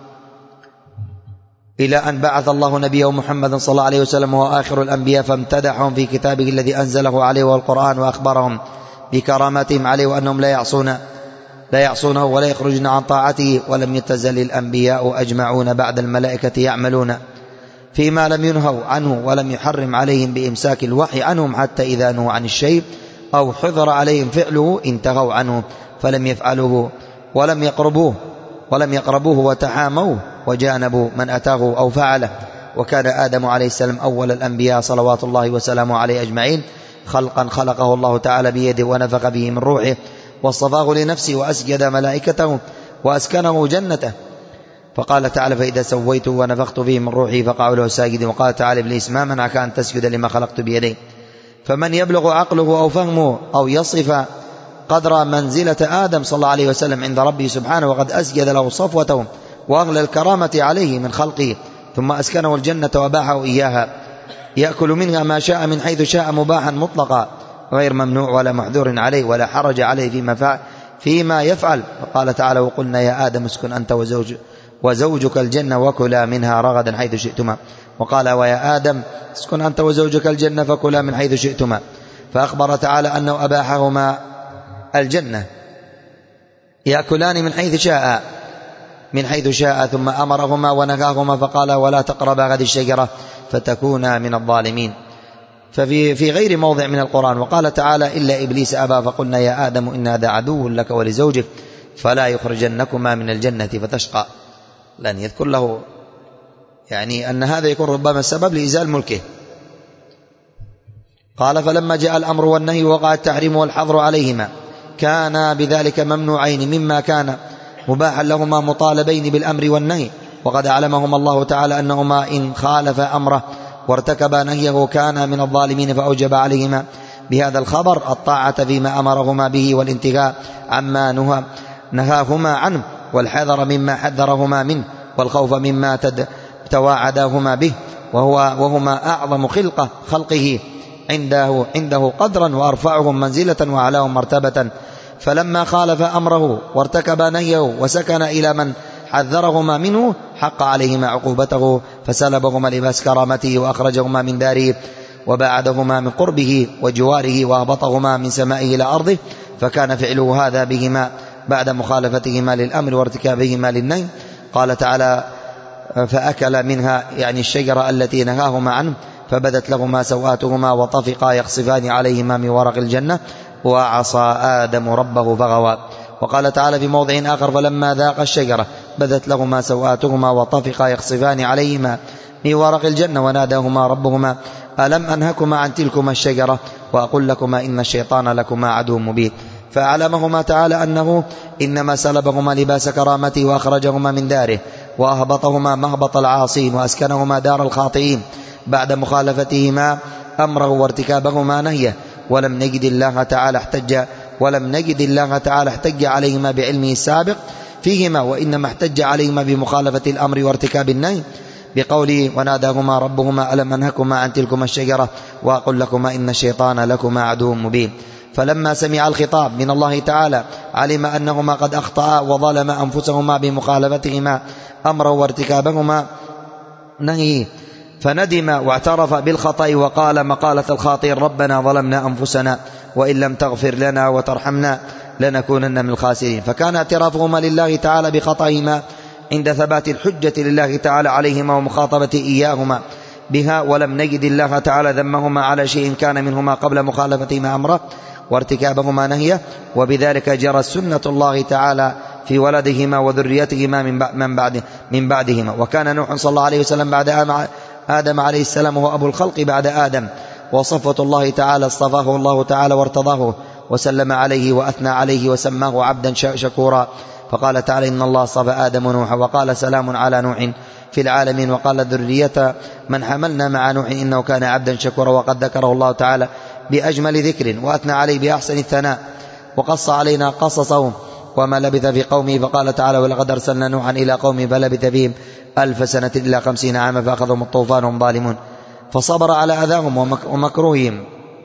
إلى أن بعث الله نبيه محمد صلى الله عليه وسلم وهو آخر الأنبياء، فامتدحهم في كتابه الذي أنزله عليه والقرآن، وأخبرهم بكرامتهم عليه وأنهم لا يعصون لا يعصونه ولا يخرجون عن طاعته. ولم يتزل الأنبياء أجمعون بعد الملائكة يعملون فيما لم ينهوا عنه، ولم يحرم عليهم بإمساك الوحي عنهم، حتى إذا نهوا عن الشيء أو حذر عليهم فعله انتهوا عنه فلم يفعلوه ولم يقربوه ولم يقربوه وتحاموه وجانبوا من أتاه أو فعله. وكان آدم عليه السلام أول الأنبياء صلوات الله وسلامه عليه أجمعين خلقا خلقه الله تعالى بيده ونفخ به من روحه واصطفاه لنفسه وأسجد ملائكته وأسكنه جنته. فقال تعالى فإذا سويته ونفخت فيه من روحي فقعوا له ساجدين. وقال تعالى إبليس ما منعك أن تسجد لما خلقت بيدي. فمن يبلغ عقله أو فهمه أو يصف قدر منزلة آدم صلى الله عليه وسلم عند ربه سبحانه، وقد أسجد له صفوته وأغلى الكرامة عليه من خلقه، ثم أسكنه الجنة وباحه إياها يأكل منها ما شاء من حيث شاء مباحا مطلقا غير ممنوع ولا محذور عليه ولا حرج عليه فيما فعل فيما يفعل. فقال تعالى وقلنا يا آدم اسكن أنت وزوج وزوجك الجنة وكلا منها رغدا حيث شئتما. وقال ويا آدم اسكن أنت وزوجك الجنة فكلا من حيث شئتما. فأخبر تعالى أنه أباحهما الجنة يأكلان من حيث شاء من حيث شاء ثم أمرهما ونهاهما فقال ولا تقربا هذه الشجرة فتكونا من الظالمين. ففي في غير موضع من القرآن وقال تعالى إلا إبليس أبى فقلنا يا آدم إن هذا عدو لك ولزوجك فلا يخرجنكما من الجنة فتشقى. لن يذكر له يعني أن هذا يكون ربما السبب لإزال ملكه. قال فلما جاء الأمر والنهي وقع التحريم والحظر عليهما كان بذلك ممنوعين مما كان مباحا لهما مطالبين بالأمر والنهي، وقد علمهما الله تعالى أنهما إن خالف أمره وارتكبا نهيه كان من الظالمين، فأوجب عليهما بهذا الخبر الطاعة فيما أمرهما به والانتهاء عما نهى نهاهما عنه، والحذر مما حذرهما منه، والخوف مما تواعداهما به، وهو وهما أعظم خلقه خلقه عنده عنده قدرا وأرفعهم منزلة وأعلاهم مرتبة. فلما خالف أمره وارتكب نهيه وسكن إلى من حذرهما منه حق عليهما عقوبته، فسلبهما لباس كرامته وأخرجهما من داره وبعدهما من قربه وجواره وأهبطهما من سمائه إلى أرضه، فكان فعله هذا بهما بعد مخالفتهما للأمر وارتكابهما للنهي. قال تعالى فأكل منها يعني الشجرة التي نهاهما عنه فبدت لهما سوآتهما وطفقا يخصفان عليهما من ورق الجنة وعصى آدم ربه فغوى. وقال تعالى في موضع آخر فلما ذاق الشجرة بدت لهما سوآتهما وطفقا يخصفان عليهما من ورق الجنة وناداهما ربهما ألم أنهكما عن تلكما الشجرة وأقول لكما إن الشيطان لكما عدو مبين. فأعلمهما تعالى أنه إنما سلبهما لباس كرامته وأخرجهما من داره وأهبطهما مهبط العاصين وأسكنهما دار الخاطئين بعد مخالفتهما أمره وارتكابهما نهيه. ولم نجد الله تعالى احتج ولم نجد الله تعالى احتج عليهما بعلمه السابق فيهما، وإنما احتج عليهما بمخالفة الأمر وارتكاب النهي بقوله وناداهما ربهما ألم أنهكما عن تلكما الشجرة وأقل لكما إن الشيطان لكما عدو مبين. فلما سمع الخطاب من الله تعالى علم أنهما قد أخطأ وظلم أنفسهما بمخالفتهما أمرا وارتكابهما نهيه، فندم واعترف بالخطأ وقال مقالة الخاطئ ربنا ظلمنا أنفسنا وإن لم تغفر لنا وترحمنا لنكونن من الخاسرين. فكان اعترافهما لله تعالى بخطئهما عند ثبات الحجة لله تعالى عليهما ومخاطبة إياهما بها، ولم نجد الله تعالى ذمهما على شيء كان منهما قبل مخالفتهما أمره وارتكابهما نهيه، وبذلك جرت سنة الله تعالى في ولدهما وذريتهما من بعد من بعدهما. وكان نوح صلى الله عليه وسلم بعد آدم عليه السلام وهو أبو الخلق بعد آدم، وصفة الله تعالى اصطفاه الله تعالى وارتضاه وسلم عليه وأثنى عليه وسماه عبدا شكورا. فقال تعالى إن الله اصطفى آدم ونوح، وقال سلام على نوح في العالمين، وقال ذرية من حملنا مع نوح إنه كان عبدا شكورا. وقد ذكره الله تعالى بأجمل ذكر وأثنى عليه بأحسن الثناء، وقص علينا قصصهم وما لبث في قومه. فقال تعالى ولقد أرسلنا نوحا إلى قومه فلبث فيهم ألف سنة إلا خمسين عاما فأخذهم الطوفان وهم ظالمون، فصبر على أذاهم ومكروههم.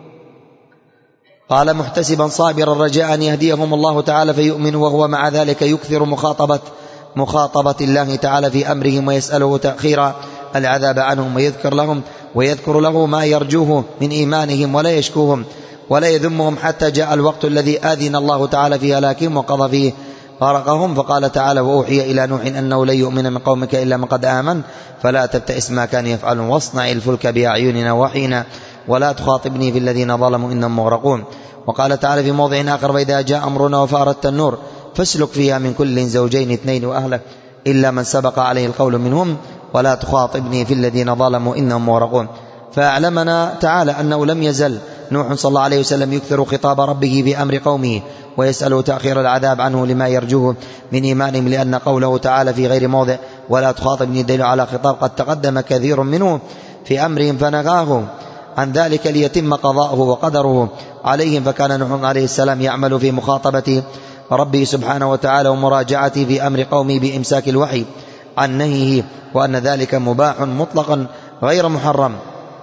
قال محتسبا صابرا رجاء أن يهديهم الله تعالى فيؤمنوا، وهو مع ذلك يكثر مخاطبة مخاطبة الله تعالى في أمرهم ويسأله تأخير العذاب عنهم، ويذكر لهم ويذكر له ما يرجوه من إيمانهم ولا يشكوهم ولا يذمهم حتى جاء الوقت الذي آذن الله تعالى في هلاكهم وقضى فيه غرقهم. فقال تعالى وأوحي إلى نوح أنه لن يؤمن من قومك إلا من قد آمن فلا تبتئس ما كانوا يفعلون واصنع الفلك بأعيننا وحينا ولا تخاطبني في الذين ظلموا إنهم مغرقون. وقال تعالى في موضع آخر فإذا جاء أمرنا وفارت النور فاسلك فيها من كل زوجين اثنين وأهلك إلا من سبق عليه القول منهم ولا تخاطبني في الذين ظلموا إنهم مغرقون. فأعلمنا تعالى أنه لم يزل نوح صلى الله عليه وسلم يكثر خطاب ربه بأمر قومه ويسأله تأخير العذاب عنه لما يرجوه من إيمانهم، لأن قوله تعالى في غير موضع ولا تخاطبني دليل على خطاب قد تقدم كثير منه في أمرهم فنغاه عن ذلك ليتم قضاءه وقدره عليهم. فكان نوح عليه السلام يعمل في مخاطبة ربه سبحانه وتعالى ومراجعته في أمر قومه بإمساك الوحي عن نهيه، وأن ذلك مباح مطلقا غير محرم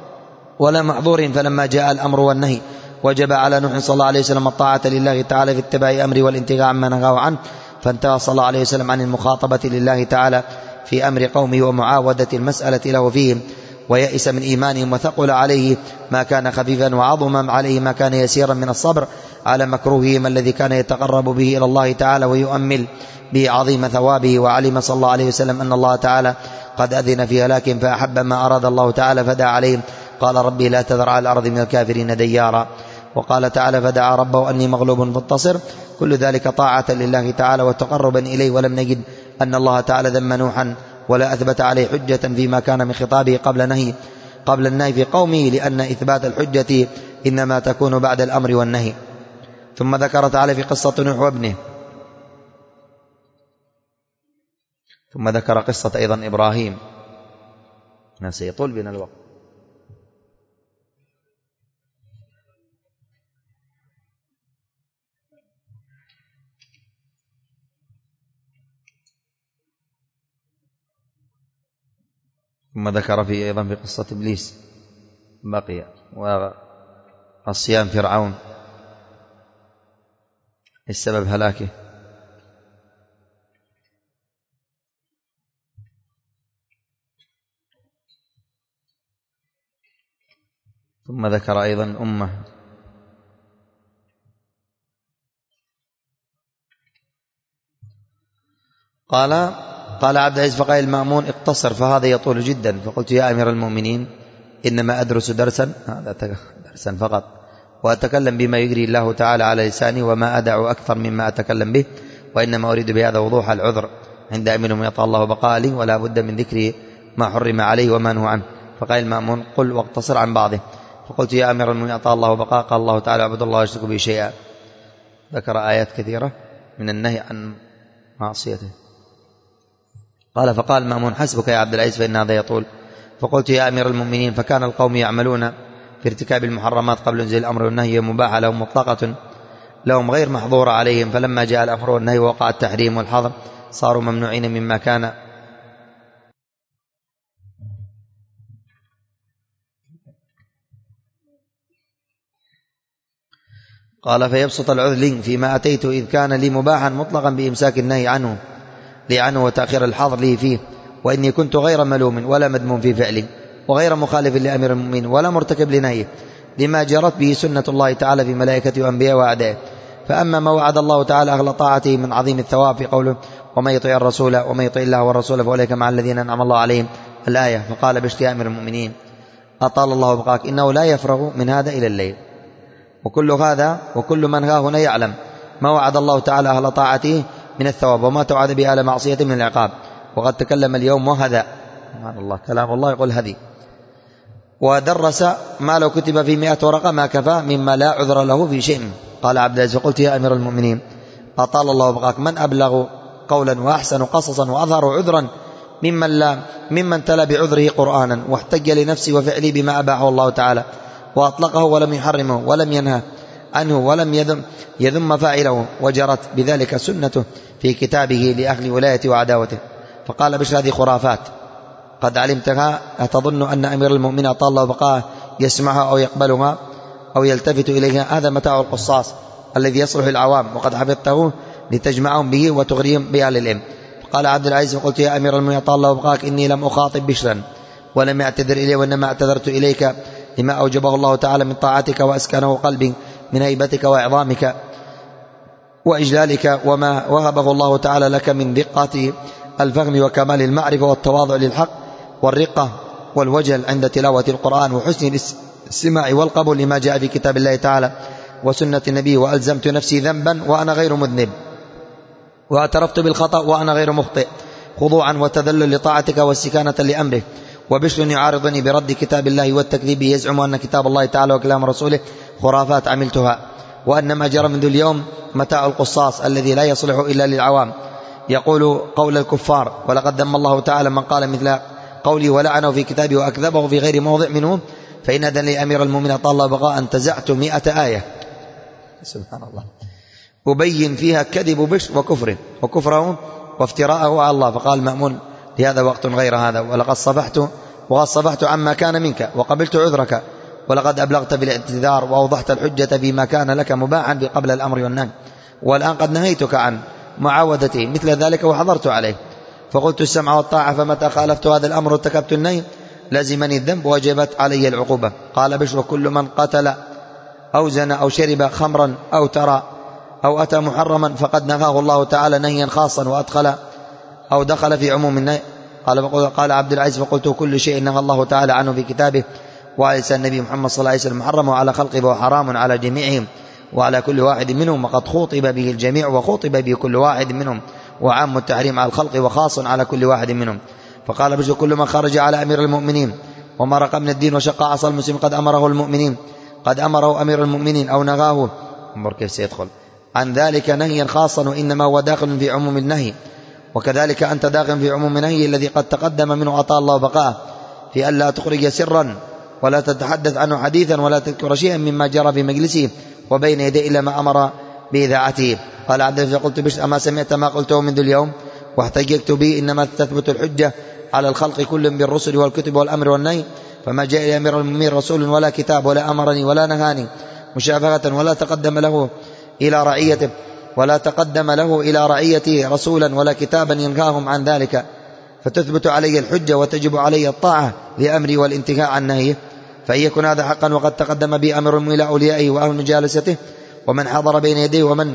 ولا محظور. فلما جاء الأمر والنهي وجب على نوح صلى الله عليه وسلم الطاعة لله تعالى في اتباع أمره والانتهاء عما نهاه عنه، فانتهى صلى الله عليه وسلم عن المخاطبة لله تعالى في أمر قومه ومعاودة المسألة له فيهم، ويئس من إيمانهم وثقل عليه ما كان خفيفا وعظم عليه ما كان يسيرا من الصبر على مكروههم الذي كان يتقرب به إلى الله تعالى ويؤمل به عظيم ثوابه. وعلم صلى الله عليه وسلم أن الله تعالى قد أذن في هلاكهم فأحب ما أراد الله تعالى فدعا عليهم قال ربي لا تذر على الأرض من الكافرين ديارا. وقال تعالى فدعا ربه أني مغلوب فانتصر. كل ذلك طاعة لله تعالى وتقربا إليه. ولم نجد أن الله تعالى ذم نوحا ولا أثبت عليه حجة فيما كان من خطابه قبل نهي قبل النهي في قومه، لأن إثبات الحجة إنما تكون بعد الأمر والنهي. ثم ذكر تعالى في قصة نوح وابنه، ثم ذكر قصة أيضا إبراهيم. ما سيطول بنا الوقت. ثم ذكر في أيضا في قصة إبليس بقي وعصيان فرعون السبب هلاكه. ثم ذكر أيضا أمه قال قال عبد العزيز فقال المأمون اقتصر فهذا يطول جدا. فقلت يا أمير المؤمنين إنما أدرس درسا هذا درسا فقط وأتكلم بما يجري الله تعالى على لساني وما أدع أكثر مما أتكلم به، وإنما أريد بهذا وضوح العذر عند أمير من يطال الله بقاء لي ولا بد من ذكر ما حرم عليه وما نهى عنه. فقال المأمون قل واقتصر عن بعضه. فقلت يا أمير المؤمنين يطال الله بقاء قال الله تعالى اعبدوا الله واشركوا به شيئا. ذكر آيات كثيرة من النهي عن معصيته. قال فقال المأمون حسبك يا عبد العزيز فإن هذا يطول. فقلت يا أمير المؤمنين فكان القوم يعملون في ارتكاب المحرمات قبل انزل الأمر والنهي مباحة لهم مطلقة لهم غير محظورة عليهم، فلما جاء الأمر والنهي ووقع التحريم والحظر صاروا ممنوعين مما كان. قال فيبسط العذر لي فيما أتيت إذ كان لي مباحا مطلقا بإمساك النهي عنه لي عنه وتأخير الحظر لي فيه، وإني كنت غير ملوم ولا مذموم في فعلي وغير مخالف لأمير المؤمنين ولا مرتكب لنهيه، لما جرت به سنة الله تعالى في ملائكته وأنبياء وأعدائه. فأما ما وعد الله تعالى أهل طاعته من عظيم الثواب في قوله ومن يطيع الرسول ومن يطيع الله والرسول فأولئك مع الذين أنعم الله عليهم الآية، فقال بشتي أمير المؤمنين أطال الله بقاك إنه لا يفرغ من هذا إلى الليل. وكل هذا وكل من ها هنا يعلم ما وعد الله تعالى أهل طاعته من الثواب وما توعد به أهل معصية من العقاب. وقد تكلم اليوم وهذا سبحان الله كلام الله يقول هذي، ودرس ما لو كتب في مئة ورقة ما كفى مما لا عذر له في شيء. قال عبد العزيز فقلت يا أمير المؤمنين أطال الله بقاك من أبلغ قولا وأحسن قصصا وأظهر عذرا ممن, لا ممن تلا بعذره قرآنا واحتج لنفسه وفعله بما أباحه الله تعالى وأطلقه ولم يحرمه ولم ينهى عنه ولم يذم, يذم فاعله، وجرت بذلك سنته في كتابه لأهل ولايته وعداوته. فقال بشر هذه خرافات قد علمتها، أتظن أن أمير المؤمنين أطال الله بقاه يسمعها أو يقبلها أو يلتفت إليها؟ هذا متاع القصاص الذي يصلح العوام، وقد حفظته لتجمعهم به وتغريهم بها للعلم. فقال عبد العزيز فقلت يا أمير المؤمنين أطال الله بقاك إني لم أخاطب بشرا ولم أعتذر إليه، وإنما اعتذرت إليك لما أوجبه الله تعالى من طاعتك وأسكنه قلبي من هيبتك وإعظامك وإجلالك، وما وهبه الله تعالى لك من دقة الفهم وكمال المعرفة والتواضع للحق والرقة والوجل عند تلاوة القرآن وحسن السماع والقبول لما جاء في كتاب الله تعالى وسنة النبي. وألزمت نفسي ذنبا وأنا غير مذنب، واعترفت بالخطأ وأنا غير مخطئ، خضوعا وتذلل لطاعتك واستكانة لأمره. وبشر يعارضني برد كتاب الله والتكذيب، يزعم أن كتاب الله تعالى وكلام رسوله خرافات عملتها، وأن ما جرى منذ اليوم متاع القصاص الذي لا يصلح إلا للعوام، يقول قول الكفار. ولقد ذم الله تعالى من قال مثل قولي ولعنه في كتابه وأكذبه في غير موضع منه، فإن أذن لي أمير المؤمنين طال الله بقاء انتزعت مئة آية سبحان الله أبين فيها كذب بشر وكفره وكفره وافتراءه على الله. فقال مأمون لهذا وقت غير هذا، ولقد صفحت وقد صفحت عما كان منك وقبلت عذرك، ولقد أبلغت بالاعتذار وأوضحت الحجة بما كان لك مباحا قبل الأمر والنهي، والآن قد نهيتك عن معاودته مثل ذلك وحضرت عليه، فقلت السمع والطاعة، فمتى خالفت هذا الأمر وارتكبت النهي لزمني الذنب وجبت علي العقوبة. قال بشر كل من قتل أو زنى أو شرب خمرا أو ترى أو أتى محرما فقد نهاه الله تعالى نهيا خاصا وأدخل أو دخل في عموم النهي. قال, قال عبد العزيز فقلت كل شيء نهى الله تعالى عنه في كتابه وعلى لسان النبي محمد صلى الله عليه وسلم محرم على خلقه وحرام على جميعهم وعلى كل واحد منهم، وقد خوطب به الجميع وخوطب به كل واحد منهم، وعام التحريم على الخلق وخاص على كل واحد منهم. فقال بشر كل من خرج على أمير المؤمنين ومرق من الدين وشق عصا المسلم قد أمره المؤمنين قد أمره أمير المؤمنين أو نغاه، انظر كيف سيدخل عن ذلك نهيا خاصا، وإنما هو داخل في عموم النهي، وكذلك أنت داخل في عموم النهي الذي قد تقدم منه أطال الله بقاه في أن لا تخرج سرا ولا تتحدث عنه حديثا ولا تذكر شيئا مما جرى في مجلسه وبين يديه إلا ما أمر بإذاعته. قال عبد العزيز قلت بشر أما سمعت ما قلته منذ اليوم واحتججت به، إنما تثبت الحجة على الخلق كل بالرسل والكتب والأمر والنهي، فما جاء إلى أمير المؤمنين رسول ولا كتاب ولا أمرني ولا نهاني مشافهة ولا تقدم له إلى رعيته ولا تقدم له إلى رعيته رسولا ولا كتابا ينهاهم عن ذلك، فتثبت علي الحجة وتجب علي الطاعة لأمري والانتهاء عن نهيه. فإن يكن هذا حقا وقد تقدم به أمر إلى أوليائه وأهل مجالسته ومن حضر بين يديه ومن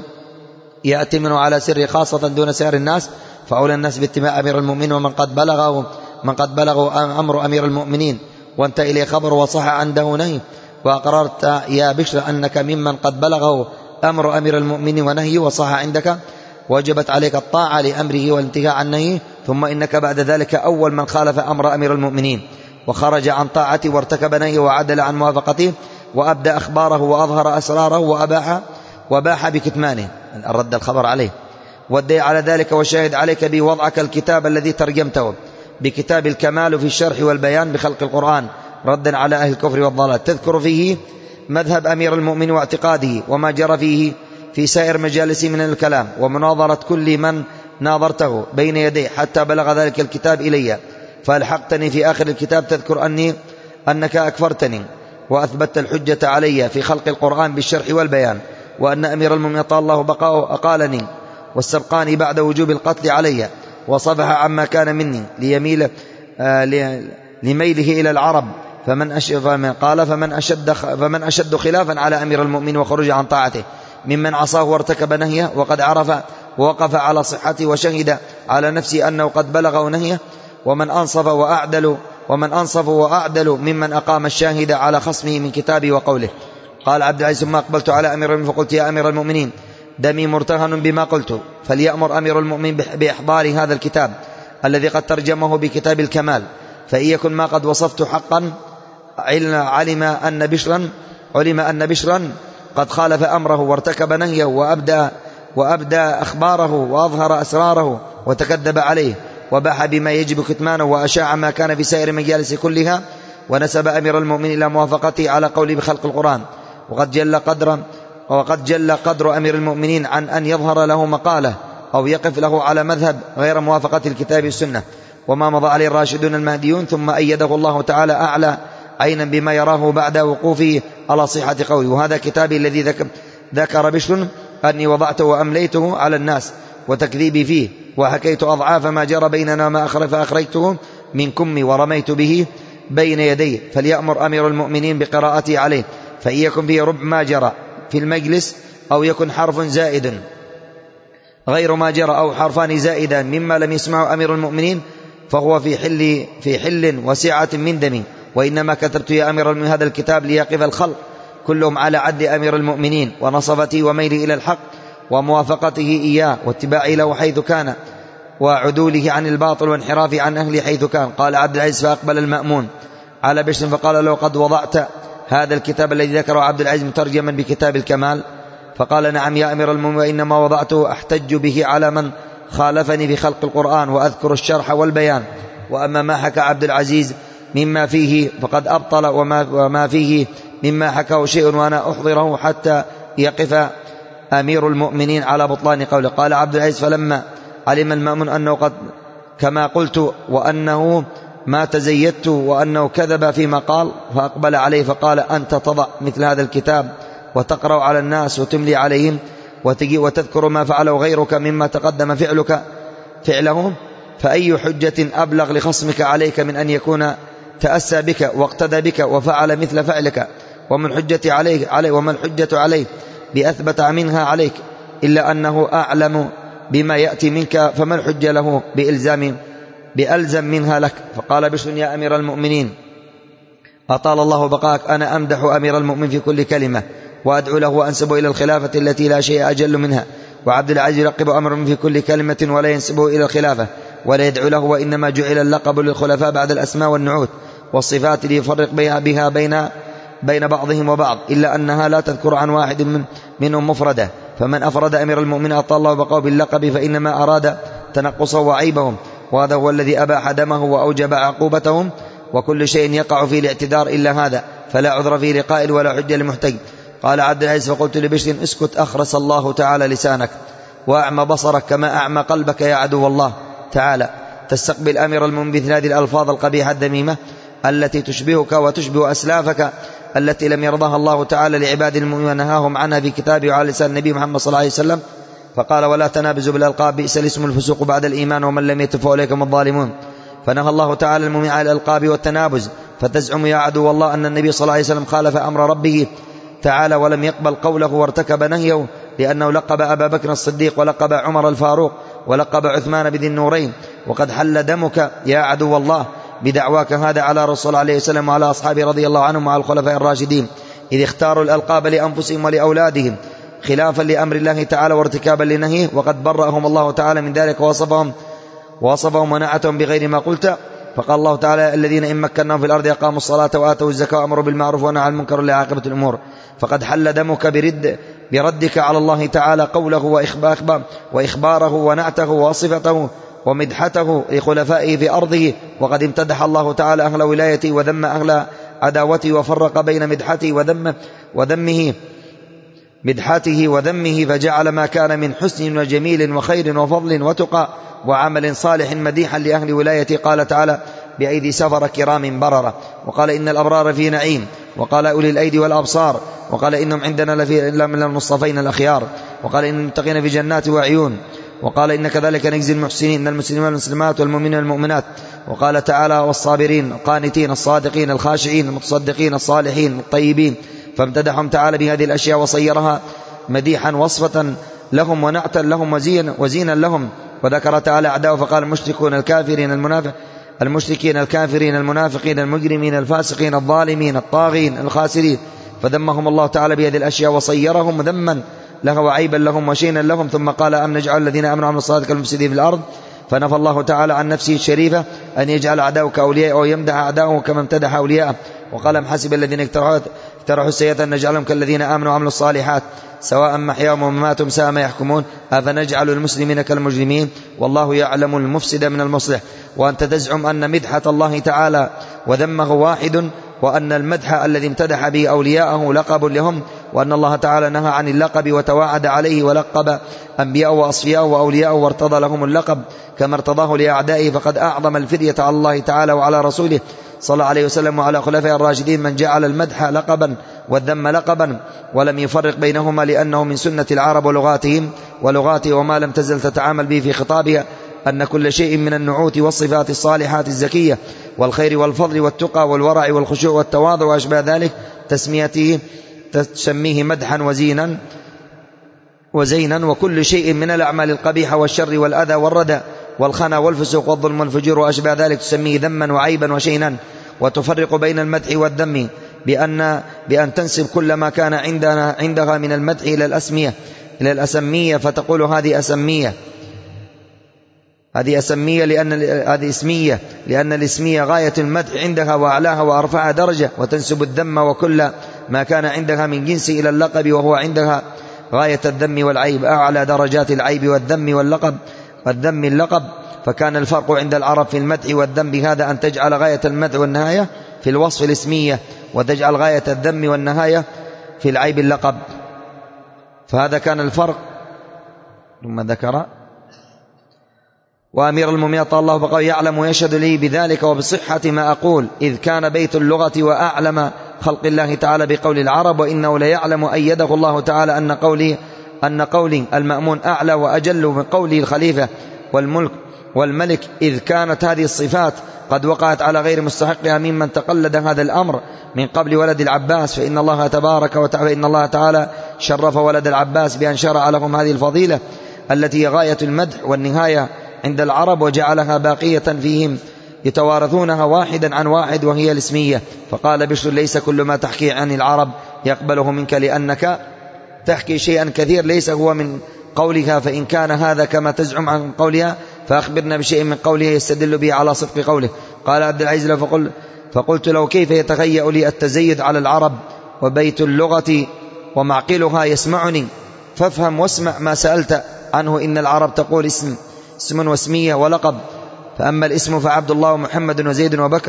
يأتمن على سر خاصة دون سائر الناس، فأولى الناس باتباع أمير المؤمنين. ومن قد بلغه من قد بلغوا أمر أمير المؤمنين وانت إليه خبر وصح عنده نهي، وأقررت يا بشر أنك ممن قد بلغه أمر أمير المؤمنين ونهي وصح عندك، وجبت عليك الطاعة لأمره والانتهاء عن نهيه، ثم إنك بعد ذلك أول من خالف أمر أمير المؤمنين وخرج عن طاعته وارتكب نهيه وعدل عن موافقته وأبدى أخباره وأظهر أسراره وأباح وباح بكتمانه الرد الخبر عليه، والدليل على ذلك والشاهد عليك به وضعك الكتاب الذي ترجمته بكتاب الكمال في الشرح والبيان بخلق القرآن ردا على أهل الكفر والضلال، تذكر فيه مذهب أمير المؤمنين واعتقاده وما جرى فيه في سائر مجالسي من الكلام ومناظرة كل من ناظرته بين يدي حتى بلغ ذلك الكتاب إلي، فألحقتني في آخر الكتاب تذكر أني أنك أكفرتني وأثبت الحجة علي في خلق القرآن بالشرح والبيان، وأن أمير المؤمنين طال الله بقاءه أقالني واستبقاني بعد وجوب القتل علي، وصفح عما كان مني ليميل آه لميله إلى العرب، فمن أشد قال فمن أشد, فمن أشد خلافا على أمير المؤمنين وخرج عن طاعته ممن عصاه وارتكب نهيه وقد عرف ووقف على صحته وشهد على نفسه أنه قد بلغه نهيه، ومن أنصف وأعدل ومن أنصف وأعدل ممن أقام الشاهد على خصمه من كتابه وقوله. قال عبد العزيز ثم أقبلت على أمير المؤمنين فقلت يا أمير المؤمنين دمي مرتهن بما قلت، فليأمر أمير المؤمنين بإحضار هذا الكتاب الذي قد ترجمه بكتاب الكمال، فإن يكن ما قد وصفت حقا علم أن بشرا علم أن بشرا قد خالف أمره وارتكب نهيه وأبدى, وأبدى أخباره وأظهر أسراره وتكذب عليه وباح بما يجب كتمانه وأشاع ما كان في سائر مجالس كلها، ونسب أمير المؤمنين إلى موافقته على قوله بخلق القرآن، وقد جل قدر وقد جل قدر أمير المؤمنين عن أن يظهر له مقاله أو يقف له على مذهب غير موافقة الكتاب والسنة، وما مضى عليه الراشدون المهديون، ثم أيده الله تعالى أعلى عينا بما يراه بعد وقوفه على صحة قوله. وهذا كتابي الذي ذكر بشر أني وضعته وأمليته على الناس وتكذيبي فيه، وحكيت أضعاف ما جرى بيننا ما أخرج فأخرجته من كمي ورميت به بين يديه، فليأمر أمير المؤمنين بقراءتي عليه، فإن يكن فيه ربع ما جرى في المجلس أو يكن حرف زائد غير ما جرى أو حرفان زائدا مما لم يسمعه أمير المؤمنين فهو في حل, في حل وسعة من دمي، وإنما كتبت يا أمير المؤمنين هذا الكتاب ليقف الخلق كلهم على عدل أمير المؤمنين ونصبته وميله إلى الحق وموافقته إياه واتباعه له حيث كان وعدوله عن الباطل وانحرافه عن أهله حيث كان. قال عبد العزيز فأقبل المأمون على بشر فقال له قد وضعت هذا الكتاب الذي ذكره عبد العزيز مترجما بكتاب الكمال؟ فقال نعم يا أمير المؤمنين، وإنما وضعته أحتج به على من خالفني في خلق القرآن وأذكر الشرح والبيان، وأما ما حكى عبد العزيز مما فيه فقد أبطل وما, وما فيه مما حكاه شيء وأنا أحضره حتى يقف أمير المؤمنين على بطلان قوله. قال عبد العزيز فلما علم المأمون أنه قد كما قلت وأنه ما تزيدت وأنه كذب فيما قال، فأقبل عليه فقال أنت تضع مثل هذا الكتاب وتقرأ على الناس وتملي عليهم وتجي وتذكر ما فعله غيرك مما تقدم فعلك فعلهم، فأي حجة أبلغ لخصمك عليك من أن يكون تأسى بك واقتدى بك وفعل مثل فعلك؟ ومن حجة عليك علي وما الحجة عليه بأثبت منها عليك إلا أنه أعلم بما يأتي منك، فما الحجة له بإلزام بألزم منها لك؟ فقال بشر يا أمير المؤمنين أطال الله بقاك أنا أمدح أمير المؤمن في كل كلمة وأدعو له وأنسب إلى الخلافة التي لا شيء أجل منها، وعبد العزيز يلقب أمر في كل كلمة ولا ينسبه إلى الخلافة ولا يدعو له، وإنما جعل اللقب للخلفاء بعد الأسماء والنعوت والصفات ليفرق بها, بها بين بين بعضهم وبعض، إلا أنها لا تذكر عن واحد من منهم مفردة، فمن أفرد أمير المؤمنين أطال الله بقاه باللقب فإنما أراد تنقصه وعيبهم، وهذا هو الذي أباح دمه وأوجب عقوبتهم، وكل شيء يقع فيه الاعتذار إلا هذا فلا عذر فيه لقائل ولا حجة لمحتج. قال عبد العزيز فقلت لبشر اسكت أخرس الله تعالى لسانك وأعمى بصرك كما أعمى قلبك يا عدو الله تعالى، تستقبل أمير المؤمنين بمثل هذه الألفاظ القبيحة الدميمة التي تشبهك وتشبه أسلافك التي لم يرضاها الله تعالى لعباد المؤمنين ونهاهم عنها في كتابه وعلى لسان النبي محمد صلى الله عليه وسلم، فقال ولا تنابزوا بالألقاب بئس الاسم الفسوق بعد الإيمان ومن لم يتب فأولئك هم الظالمون. فنهى الله تعالى المؤمنين على الألقاب والتنابز، فتزعم يا عدو الله أن النبي صلى الله عليه وسلم خالف أمر ربه تعالى ولم يقبل قوله وارتكب نهيه، لأنه لقب أبا بكر الصديق ولقب عمر الفاروق ولقب عثمان بذي النورين، وقد حل دمك يا عدو الله بدعواك هذا على رسول الله عليه وسلم وعلى أصحابه رضي الله عنهم وعلى الخلفاء الراشدين إذ اختاروا الألقاب لأنفسهم ولأولادهم خلافا لأمر الله تعالى وارتكابا لنهيه، وقد برأهم الله تعالى من ذلك ووصفهم ووصفهم ونعتهم بغير ما قلت. فقال الله تعالى الذين إن مكناهم في الأرض أقاموا الصلاة وآتوا الزكاة وأمروا بالمعروف ونهوا عن المنكر لعاقبة الأمور، فقد حل دمك برد بردك على الله تعالى قوله وإخبار وإخباره ونعته وصفته ومدحته لخلفائه في أرضه، وقد امتدح الله تعالى أهل ولايته وذم أهل عداوته وفرق بين مدحته وذمه وذمه مدحته وذمه، فجعل ما كان من حسن وجميل وخير وفضل وتقى وعمل صالح مديحا لأهل ولايته. قال تعالى: بأيدي سفر كرام بررة. وقال: إن الأبرار في نعيم. وقال: أولي الأيدي والأبصار. وقال: إنهم عندنا لفي من المصطفين الأخيار. وقال: إن المتقين في جنات وعيون. وقال: إن كذلك نجزي المحسنين، إن المسلمين والمسلمات والمؤمنين والمؤمنات. وقال تعالى: والصابرين القانتين الصادقين الخاشعين المتصدقين الصالحين الطيبين. فامتدحهم تعالى بهذه الأشياء وصيرها مديحا وصفة لهم ونعتا لهم وزينا, وزينا لهم. وذكر تعالى أعداءه فقال: المشركون الكافرين المنافق المشركين الكافرين المنافقين المجرمين الفاسقين الظالمين الطاغين الخاسرين. فذمهم الله تعالى بهذه الأشياء وصيرهم ذما له وعيبا لهم وشينا لهم. ثم قال: أم نجعل الذين آمنوا وعملوا الصالحات كالمفسدين في الأرض. فنفى الله تعالى عن نفسه الشريفة أن يجعل أعداءه أولياء أو يمدح أعداءه كما امتدح أولياءه. وقال: أم حسب الذين اقترحوا السيئة أن نجعلهم كالذين آمنوا وعملوا الصالحات سواء محياهم ومماتهم ساء ما يحكمون. أفنجعل المسلمين كالمجرمين والله يعلم المفسد من المصلح. وأنت تزعم أن مدحة الله تعالى وذمه واحد، وأن المدح الذي امتدح به أولياءه لقب لهم، وأن الله تعالى نهى عن اللقب وتواعد عليه ولقب أنبياءه وأصفياءه وأولياءه وارتضى لهم اللقب كما ارتضاه لأعدائه. فقد أعظم الفدية على الله تعالى وعلى رسوله صلى الله عليه وسلم وعلى خلفائه الراشدين من جعل المدح لقبا والذم لقبا ولم يفرق بينهما، لأنه من سنة العرب ولغاتهم ولغاته وما لم تزل تتعامل به في خطابها أن كل شيء من النعوت والصفات الصالحات الزكية والخير والفضل والتقى والورع والخشوع والتواضع وأشباه ذلك تسميته تسميه مدحا وزينا وزينا. وكل شيء من الأعمال القبيحة والشر والأذى والردى والخنا والفسوق والظلم والفجور وأشباه ذلك تسميه ذما وعيبا وشينا. وتفرق بين المدح والذم بأن, بأن تنسب كل ما كان عندنا عندها من المدح إلى الأسمية إلى الأسمية فتقول هذه أسمية هذه أسمية لأن هذه اسمية لأن الاسمية غاية المدح عندها وأعلاها وأرفعها درجة. وتنسب الذم وكل ما كان عندها من جنس إلى اللقب وهو عندها غاية الذم والعيب أعلى درجات العيب والذم واللقب والذم اللقب. فكان الفرق عند العرب في المدح والذم بهذا أن تجعل غاية المدح والنهاية في الوصف الاسمية، وتجعل غاية الذم والنهاية في العيب اللقب. فهذا كان الفرق. ثم ذكر: وأمير المؤمنين طال الله بقاه يعلم ويشهد لي بذلك وبصحة ما أقول، إذ كان بيت اللغة وأعلم خلق الله تعالى بقول العرب، وإنه ليعلم أيده الله تعالى أن قولي أن قولي المأمون أعلى وأجل من قولي الخليفة والملك والملك، إذ كانت هذه الصفات قد وقعت على غير مستحقها ممن تقلد هذا الأمر من قبل ولد العباس. فإن الله تبارك وتعالى إن الله تعالى شرف ولد العباس بأن شرع لهم هذه الفضيلة التي هي غاية المدح والنهاية عند العرب، وجعلها باقية فيهم يتوارثونها واحدا عن واحد وهي الاسمية. فقال بشر: ليس كل ما تحكي عن العرب يقبله منك، لأنك تحكي شيئا كثير ليس هو من قولها، فإن كان هذا كما تزعم عن قولها فأخبرنا بشيء من قولها يستدل به على صدق قوله. قال عبد العزيز: فقل فقلت له: كيف يتهيأ لي التزيد على العرب وبيت اللغة ومعقلها يسمعني؟ فافهم واسمع ما سألت عنه. إن العرب تقول اسم اسم واسمية ولقب، فأما الاسم فعبد الله ومحمد وزيد وبكر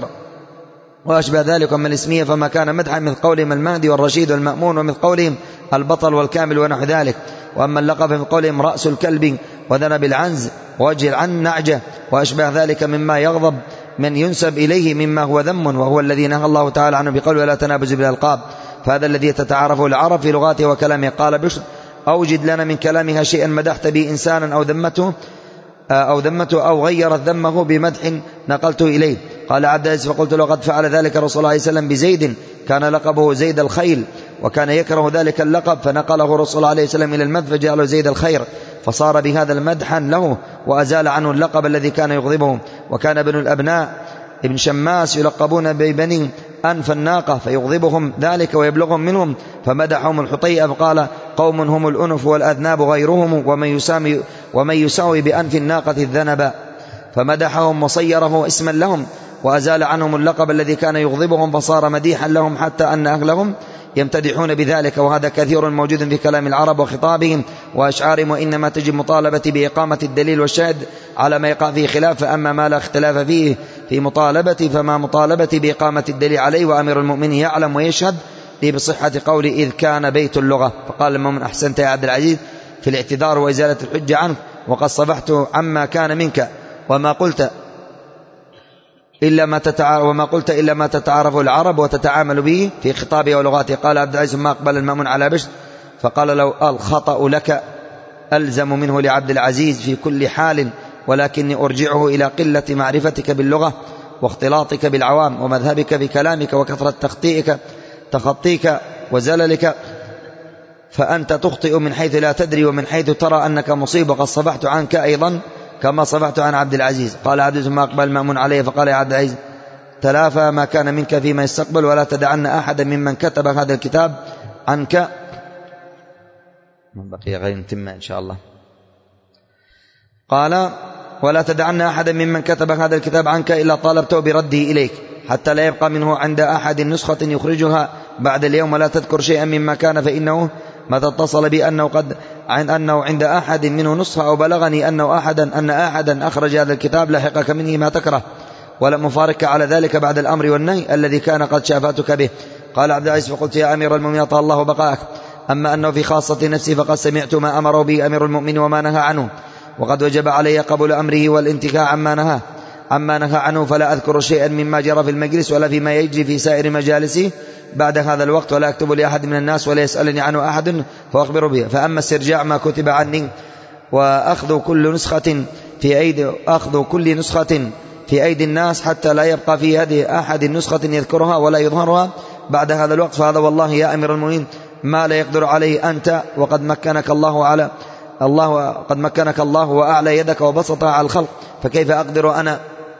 وأشبه ذلك. أما الاسمية فما كان مدحا مثل قولهم المهدي والرشيد والمأمون، ومثل قولهم البطل والكامل ونحو ذلك. وأما اللقب فمثل قولهم رأس الكلب وذنب العنز ووجه العن نعجة وأشبه ذلك مما يغضب من ينسب إليه مما هو ذم، وهو الذي نهى الله تعالى عنه بقوله: ولا تنابزوا بالألقاب. فهذا الذي تتعارفه العرب في لغاته وكلامه. قال بشر: أوجد لنا من كلامها شيئا مدحت به إنسانا أو ذمته أو ذمته أو غيرت ذمه بمدح نقلته إليه. قال عبد العزيز: فقلت له: قد فعل ذلك رسول الله صلى الله عليه وسلم بزيد، كان لقبه زيد الخيل، وكان يكره ذلك اللقب فنقله رسول الله عليه وسلم إلى المدح فجعله زيد الخير، فصار بهذا المدحا له وأزال عنه اللقب الذي كان يغضبه. وكان ابن الأبناء ابن شماس يلقبون ببني أنف الناقة فيغضبهم ذلك ويبلغهم منهم، فمدحهم الحطيئة فقال: قوم هم الأنف والأذناب غيرهم، ومن يساوي, ومن يساوي بأنف الناقة الذنب. فمدحهم وصيره اسما لهم وأزال عنهم اللقب الذي كان يغضبهم، فصار مديحا لهم حتى أن أهلهم يمتدحون بذلك. وهذا كثير موجود في كلام العرب وخطابهم وأشعارهم، وإنما تجب مطالبة بإقامة الدليل والشاهد على ما يقع فيه خلاف. فأما ما لا اختلاف فيه في مطالبة فما مطالبة بإقامة الدليل عليه. وأمير المؤمنين يعلم ويشهد لي بصحة قولي إذ كان بيت اللغة. فقال المأمون أحسنت يا عبد العزيز في الاعتذار وإزالة الحجة عنك، وقد صفحت عما كان منك وما قلت إلا ما تتعارف وما قلت إلا ما تتعارف العرب وتتعامل به في خطابها ولغاتها. قال عبد العزيز ما أقبل المأمون على بشر فقال لو الخطأ لك ألزم منه لعبد العزيز في كل حال، ولكني أرجعه إلى قلة معرفتك باللغة واختلاطك بالعوام ومذهبك بكلامك وكثرة تخطيئك تخطيك وزللك، فأنت تخطئ من حيث لا تدري ومن حيث ترى أنك مصيب، وقد صفحت عنك أيضا كما صفحت عن عبد العزيز. قال عبد العزيز ما أقبل المأمون عليه فقال يا عبد العزيز تلافى ما كان منك فيما يستقبل، ولا تدعن أحدا ممن كتب هذا الكتاب عنك. من بقي غير تم إن شاء الله. قال ولا تدعن أحدا ممن كتب هذا الكتاب عنك إلا طالبته برده إليك، حتى لا يبقى منه عند أحد نسخة يخرجها بعد اليوم، ولا تذكر شيئا مما كان، فإنه ما تتصل بي أنه قد عن أنه عند أحد منه نسخة أو بلغني أنه أحدا أن أحدا أخرج هذا الكتاب لحقك منه ما تكره، ولم أفارقك على ذلك بعد الأمر والنهي الذي كان قد شافتك به. قال عبد العزيز فقلت يا أمير المؤمنين طال الله بقاءك، أما أنه في خاصة نفسي فقد سمعت ما أمر به أمير المؤمنين وما نهى عنه، وقد وجب علي قبول أمره والانتهاء عما نهى عما نهى عنه، فلا أذكر شيئا مما جرى في المجلس ولا فيما يجري في سائر مجالسي بعد هذا الوقت، ولا أكتب لأحد من الناس ولا يسألني عنه أحد فأخبر به. فأما استرجاع ما كتب عني وأخذ كل نسخة في أيدي أخذ كل نسخة في أيدي الناس حتى لا يبقى في يد أحد نسخة يذكرها ولا يظهرها بعد هذا الوقت، فهذا والله يا أمير المؤمنين ما لا يقدر عليه أنت، وقد مكنك الله على الله قد مكنك الله وأعلى يدك وبسطها على الخلق، فكيف أقدر أنا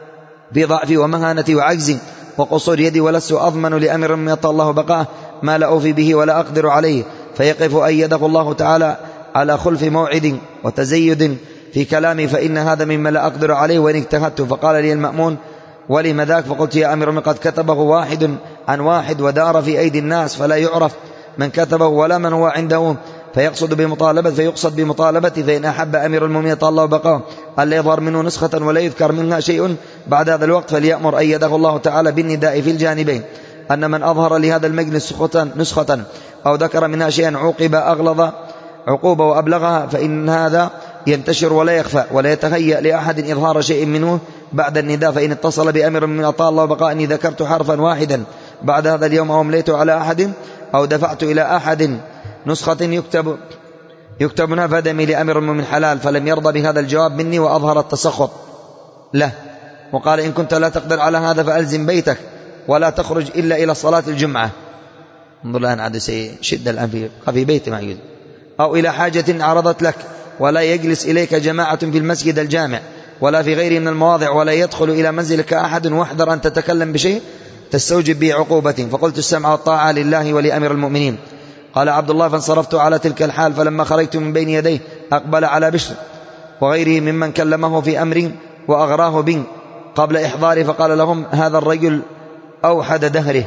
بضعفي ومهانتي وعجزي وقصور يدي، ولست أضمن لأمر من يطال الله بقاه ما لا أوفي به ولا أقدر عليه، فيقف أيده الله تعالى على خلف موعد وتزيد في كلامي، فإن هذا مما لا أقدر عليه وإن اجتهدت. فقال لي المأمون ولم ذاك؟ فقلت يا أمير قد كتبه واحد عن واحد ودار في أيدي الناس، فلا يعرف من كتبه ولا من هو عنده، فيقصد بمطالبة فيقصد بمطالبتي، فإن أحب أمير المؤمنين طال الله بقاه ألا يظهر منه نسخة ولا يذكر منها شيء بعد هذا الوقت، فليأمر أيده الله تعالى بالنداء في الجانبين أن من أظهر لهذا المجلس نسخة أو ذكر منها شيئا عوقب أغلظ عقوبة وأبلغها، فإن هذا ينتشر ولا يخفى ولا يتهيأ لأحد إظهار شيء منه بعد النداء. فإن اتصل بأمر من طال الله بقاء أني ذكرت حرفا واحدا بعد هذا اليوم أو أمليت على أحد أو دفعت إلى أحد نسخة يكتب يكتب نفدمي لأمر من حلال، فلم يرضى بهذا الجواب مني وأظهر التسخط له، وقال إن كنت لا تقدر على هذا فألزم بيتك ولا تخرج إلا إلى صلاة الجمعة. انظر الآن عاد شدة الآن في في بيت ما يجوز، أو إلى حاجة عرضت لك، ولا يجلس إليك جماعة في المسجد الجامع ولا في غيره من المواضع، ولا يدخل إلى منزلك أحد، واحذر أن تتكلم بشيء تستوجب به عقوبة. فقلت السمع والطاعة لله ولأمر المؤمنين. قال عبد الله فانصرفت على تلك الحال، فلما خرجت من بين يديه أقبل على بشر وغيره ممن كلمه في أمر وأغراه به قبل إحضاره، فقال لهم هذا الرجل أوحد دهره،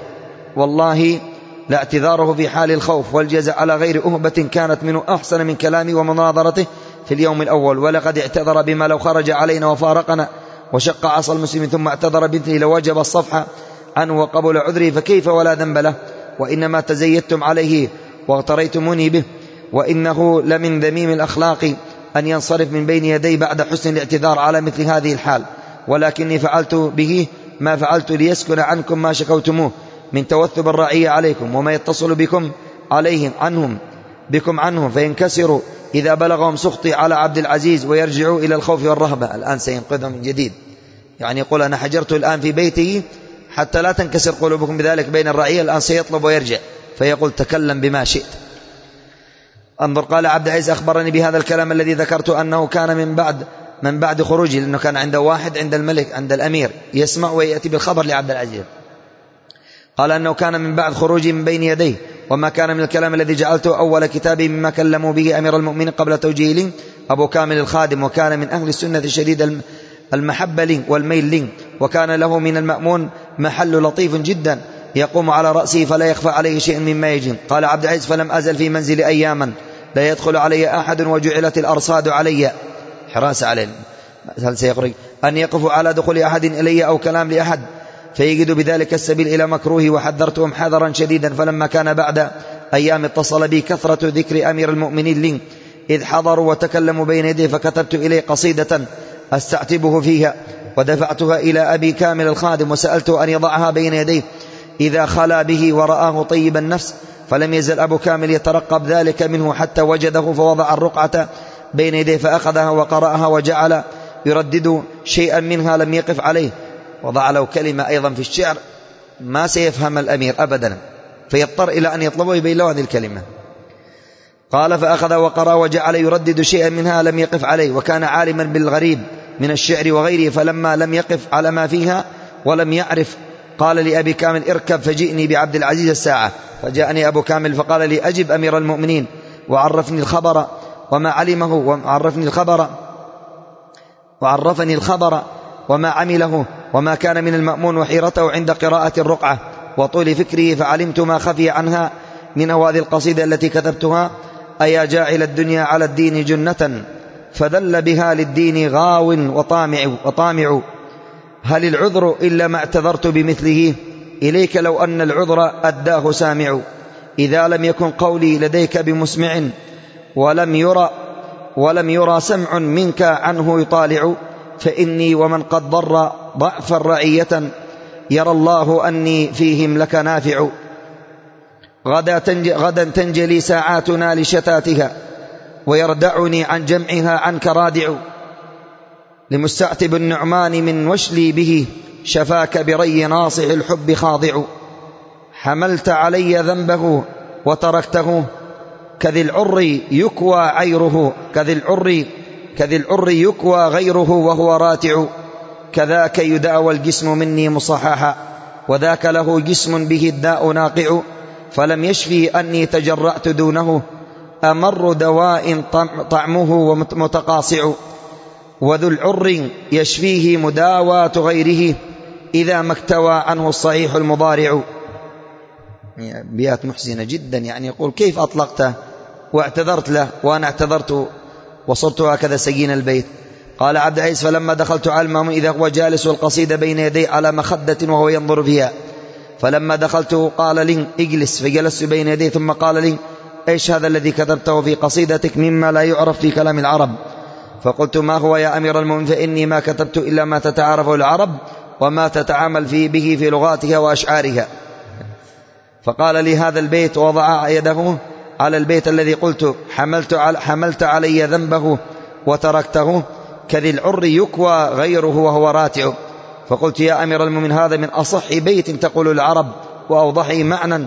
والله لا اعتذاره في حال الخوف والجزع على غير أهبة كانت منه أحسن من كلامي ومناظرته في اليوم الأول، ولقد اعتذر بما لو خرج علينا وفارقنا وشق عصا المسلمين ثم اعتذر بنته لوجب الصفحة عنه وقبل عذره، فكيف ولا ذنب له، وإنما تزيدتم عليه واغتريتموني به، وإنه لمن ذميم الأخلاق أن ينصرف من بين يدي بعد حسن الاعتذار على مثل هذه الحال، ولكني فعلت به ما فعلت ليسكن عنكم ما شكوتموه من توثب الرعية عليكم وما يتصل بكم عليهم عنهم بكم عنهم، فينكسروا إذا بلغهم سخطي على عبد العزيز ويرجعوا إلى الخوف والرهبة. الآن سينقذهم من جديد، يعني يقول أنا حجرته الآن في بيته حتى لا تنكسر قلوبكم بذلك بين الرعية، الآن سيطلب ويرجع، فيقول تكلم بما شئت. انظر قال عبد العزيز أخبرني بهذا الكلام الذي ذكرت أنه كان من بعد من بعد خروجه، لأنه كان عنده واحد عند الملك عند الأمير يسمع ويأتي بالخبر لعبد العزيز. قال أنه كان من بعد خروجي من بين يديه، وما كان من الكلام الذي جعلته أول كتابي مما كلموا به أمير المؤمنين قبل توجيه لي أبو كامل الخادم، وكان من أهل السنة الشديد المحبة لي والميل لي، وكان له من المأمون محل لطيف جدا يقوم على رأسه فلا يخفى عليه شيء مما يجي. قال عبد العزيز فلم أزل في منزل أياما لا يدخل علي أحد، وجعلت الأرصاد علي حراسة عليه هل سيخرج أن يقف على دخول أحد إلي أو كلام لأحد فيجد بذلك السبيل إلى مكروه، وحذرتهم حذرا شديدا. فلما كان بعد أيام اتصل بي كثرة ذكر أمير المؤمنين لي إذ حضروا وتكلموا بين يديه، فكتبت إليه قصيدة أستعتبه فيها ودفعتها إلى أبي كامل الخادم، وسألته أن يضعها بين يديه إذا خلا به ورآه طيب النفس، فلم يزل أبو كامل يترقب ذلك منه حتى وجده، فوضع الرقعة بين يديه فأخذها وقرأها وجعل يردد شيئا منها لم يقف عليه. وضع له كلمة أيضا في الشعر ما سيفهم الأمير أبدا، فيضطر إلى أن يطلبه يبين له هذه الكلمة. قال فأخذ وقرأ وجعل يردد شيئا منها لم يقف عليه، وكان عالما بالغريب من الشعر وغيره، فلما لم يقف على ما فيها ولم يعرف قال لأبي كامل اركب فجئني بعبد العزيز الساعة. فجاءني أبو كامل فقال لي أجب أمير المؤمنين وعرفني الخبر وما علمه وعرفني الخبر وعرفني الخبر وما عمله وما كان من المأمون وحيرته عند قراءة الرقعة وطول فكره، فعلمت ما خفي عنها من هذه القصيدة التي كتبتها: أيا جاعل الدنيا على الدين جنة فذل بها للدين غاو وطامع, وطامع هل العذر إلا ما اعتذرت بمثله إليك لو أن العذر أداه سامع. إذا لم يكن قولي لديك بمسمع ولم يرى ولم يرى سمع منك عنه يطالع، فإني ومن قد ضر ضعفا رعية يرى الله أني فيهم لك نافع. غدا, تنج غدا تنجلي ساعاتنا لشتاتها ويردعني عن جمعها عنك رادع. لمستعتب النعمان من وشلي به شفاك بري ناصح الحب خاضع. حملت علي ذنبه وتركته كذي العر يكوى عيره كذي العر كذي العر يكوى غيره وهو راتع. كذاك يداوى الجسم مني مصححا وذاك له جسم به الداء ناقع. فلم يشفي أني تجرأت دونه أمر دواء طعمه متقاصع. وذو العر يشفيه مداواة غيره إذا ما اكتوى عنه الصحيح المضارع. بيات محزنة جدا، يعني يقول كيف أطلقته واعتذرت له وأنا اعتذرت وصرت هكذا سجين البيت. قال عبد العزيز فلما دخلت على المأمون إذا هو جالس والقصيدة بين يدي على مخدة وهو ينظر فيها، فلما دخلت قال لي اجلس، فجلست بين يديه ثم قال لي ايش هذا الذي كتبته في قصيدتك مما لا يعرف في كلام العرب؟ فقلت ما هو يا أمير المؤمنين؟ فإني ما كتبت إلا ما تتعارفه العرب وما تتعامل فيه به في لغاتها وأشعارها. فقال لي هذا البيت ووضع يده على البيت الذي قلت حملت, على حملت علي ذنبه وتركته كذي العر يكوى غيره وهو راتع. فقلت يا أمير المؤمنين هذا من أصح بيت تقول العرب وأوضحي معنى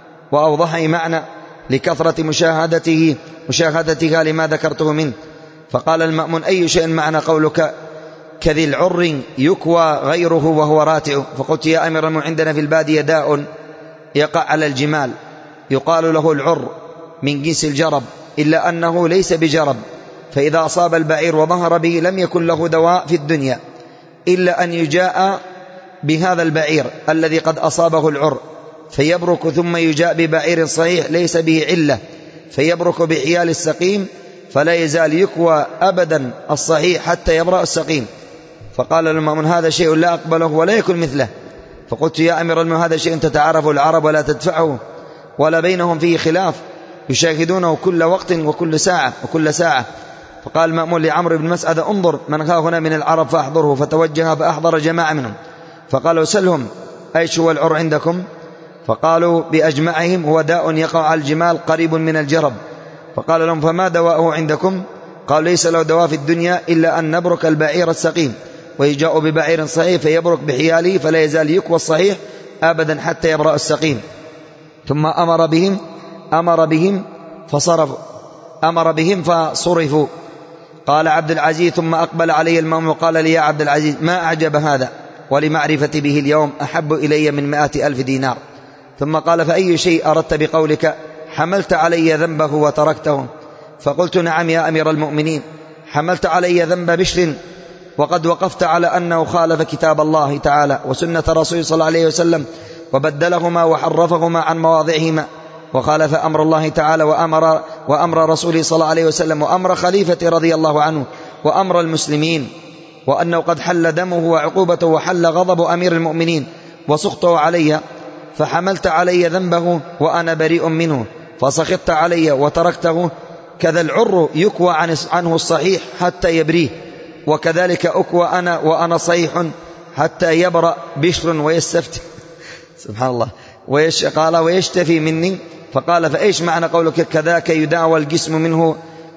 وأوضحي معنى لكثرة مشاهدته مشاهدتها لما ذكرته منه. فقال المأمون أي شيء معنى قولك كذي العر يكوى غيره وهو راتع؟ فقلت يا أمير المؤمنين عندنا في البادية داء يقع على الجمال يقال له العر من جنس الجرب، إلا أنه ليس بجرب، فإذا أصاب البعير وظهر به لم يكن له دواء في الدنيا إلا أن يجاء بهذا البعير الذي قد أصابه العر فيبرك، ثم يجاء ببعير صحيح ليس به علة فيبرك بحيال السقيم، فلا يزال يكوى أبدا الصحيح حتى يبرأ السقيم. فقال المأمون هذا شيء لا أقبله ولا يكون مثله. فقلت يا أمير المؤمنين هذا شيء تتعارف العرب ولا تدفعه ولا بينهم فيه خلاف، يشاهدونه كل وقت وكل ساعة وكل ساعة. فقال المأمون لعمرو بن مسعدة انظر من ها هنا من العرب فأحضره، فتوجه فأحضر جماعة منهم فقالوا سلهم أيش هو العر عندكم؟ فقالوا بأجمعهم هو داء يقع على الجمال قريب من الجرب. فقال لهم فما دواءه عندكم؟ قال ليس له دواء في الدنيا إلا أن نبرك البعير السقيم ويجاء ببعير صحيح فيبرك بحياله فلا يزال يكوى الصحيح أبدا حتى يبرأ السقيم. ثم أمر بهم أمر بهم فصرفوا أمر بهم فصرفوا. قال عبد العزيز ثم أقبل علي المأمون وقال لي يا عبد العزيز ما أعجب هذا ولمعرفتي به اليوم أحب إلي من مائة ألف دينار. ثم قال فأي شيء أردت بقولك حملت علي ذنبه وتركته؟ فقلت نعم يا أمير المؤمنين حملت علي ذنب بشر وقد وقفت على أنه خالف كتاب الله تعالى وسنة رسول صلى الله عليه وسلم وبدلهما وحرفهما عن مواضعهما وخالف أمر الله تعالى وأمر, وأمر رسوله صلى الله عليه وسلم وأمر خليفة رضي الله عنه وأمر المسلمين، وأنه قد حل دمه وعقوبته وحل غضب أمير المؤمنين وسخطه علي، فحملت علي ذنبه وأنا بريء منه، فسخطت علي وتركته، كذا العر يكوى عنه الصحيح حتى يبريه، وكذلك أكوى أنا وأنا صحيح حتى يبرأ بشر ويستفتي. سبحان الله. ويش قال ويشتفي مني، فقال فإيش معنى قولك كذاك يداوى الجسم منه،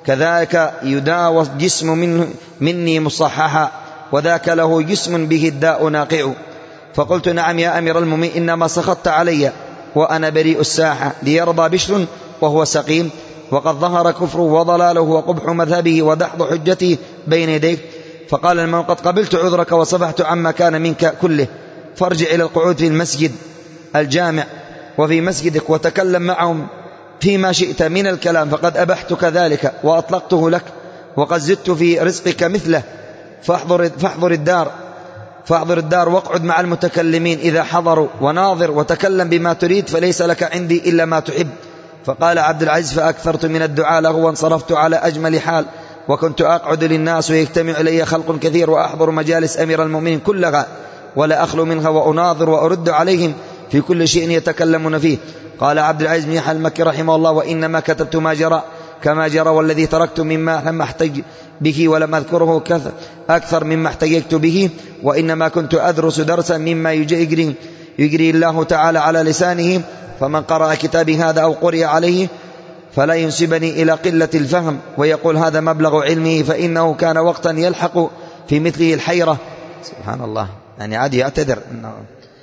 كذاك يداوى الجسم منه مني مصححا، وذاك له جسم به الداء ناقع. فقلت نعم يا أمير المؤمنين، إنما سخطت علي وأنا بريء الساحة ليرضى بشر وهو سقيم، وقد ظهر كفره وضلاله وقبح مذهبه ودحض حجته بين يديك. فقال المولى قد قبلت عذرك وصفحت عما كان منك كله، فارجع إلى القعود في المسجد الجامع وفي مسجدك وتكلم معهم فيما شئت من الكلام، فقد أبحتك ذلك وأطلقته لك، وقد زدت في رزقك مثله، فاحضر, فاحضر الدار فاحضر الدار واقعد مع المتكلمين إذا حضروا، وناظر وتكلم بما تريد، فليس لك عندي إلا ما تحب. فقال عبد العزيز فأكثرت من الدعاء له وانصرفت على أجمل حال، وكنت أقعد للناس ويجتمع إلي خلق كثير، وأحضر مجالس أمير المؤمنين كلها ولا أخلو منها، وأناظر وأرد عليهم في كل شيء يتكلمون فيه. قال عبد العزيز بن يحيى المكي رحمه الله وإنما كتبت ما جرى كما جرى، والذي تركت مما لم أحتج به ولم أذكره أكثر مما احتجت به، وإنما كنت أدرس درسا مما يجري, يجري الله تعالى على لسانه، فمن قرأ كتابي هذا أو قرئ عليه فلا ينسبني إلى قلة الفهم ويقول هذا مبلغ علمه، فإنه كان وقتا يلحق في مثله الحيرة. سبحان الله. يعني عادي يعتذر إنه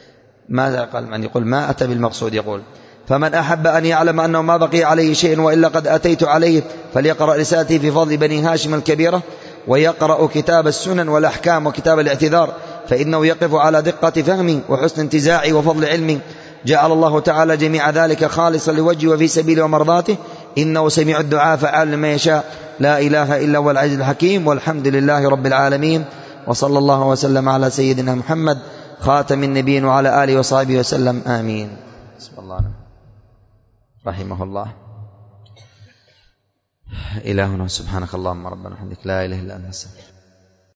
ماذا قال من يقول ما أتى بالمقصود، يقول فمن أحب أن يعلم أنه ما بقي عليه شيء وإلا قد أتيت عليه فليقرأ رسالتي في فضل بني هاشم الكبيرة، ويقرأ كتاب السنن والأحكام وكتاب الاعتذار، فإنه يقف على دقة فهمي وحسن انتزاعي وفضل علمي. جعل الله تعالى جميع ذلك خالصا لوجهه وفي سبيل ومرضاته، إنه سميع الدعاء فعال لما يشاء، لا إله إلا هو العزيز الحكيم، والحمد لله رب العالمين، وصلى الله وسلم على سيدنا محمد خاتم النبيين وعلى آله وصحبه وسلم، آمين. بسم الله رحمه الله. إلهنا سبحانك اللهم ربنا وبحمدك لا إله إلا أنت.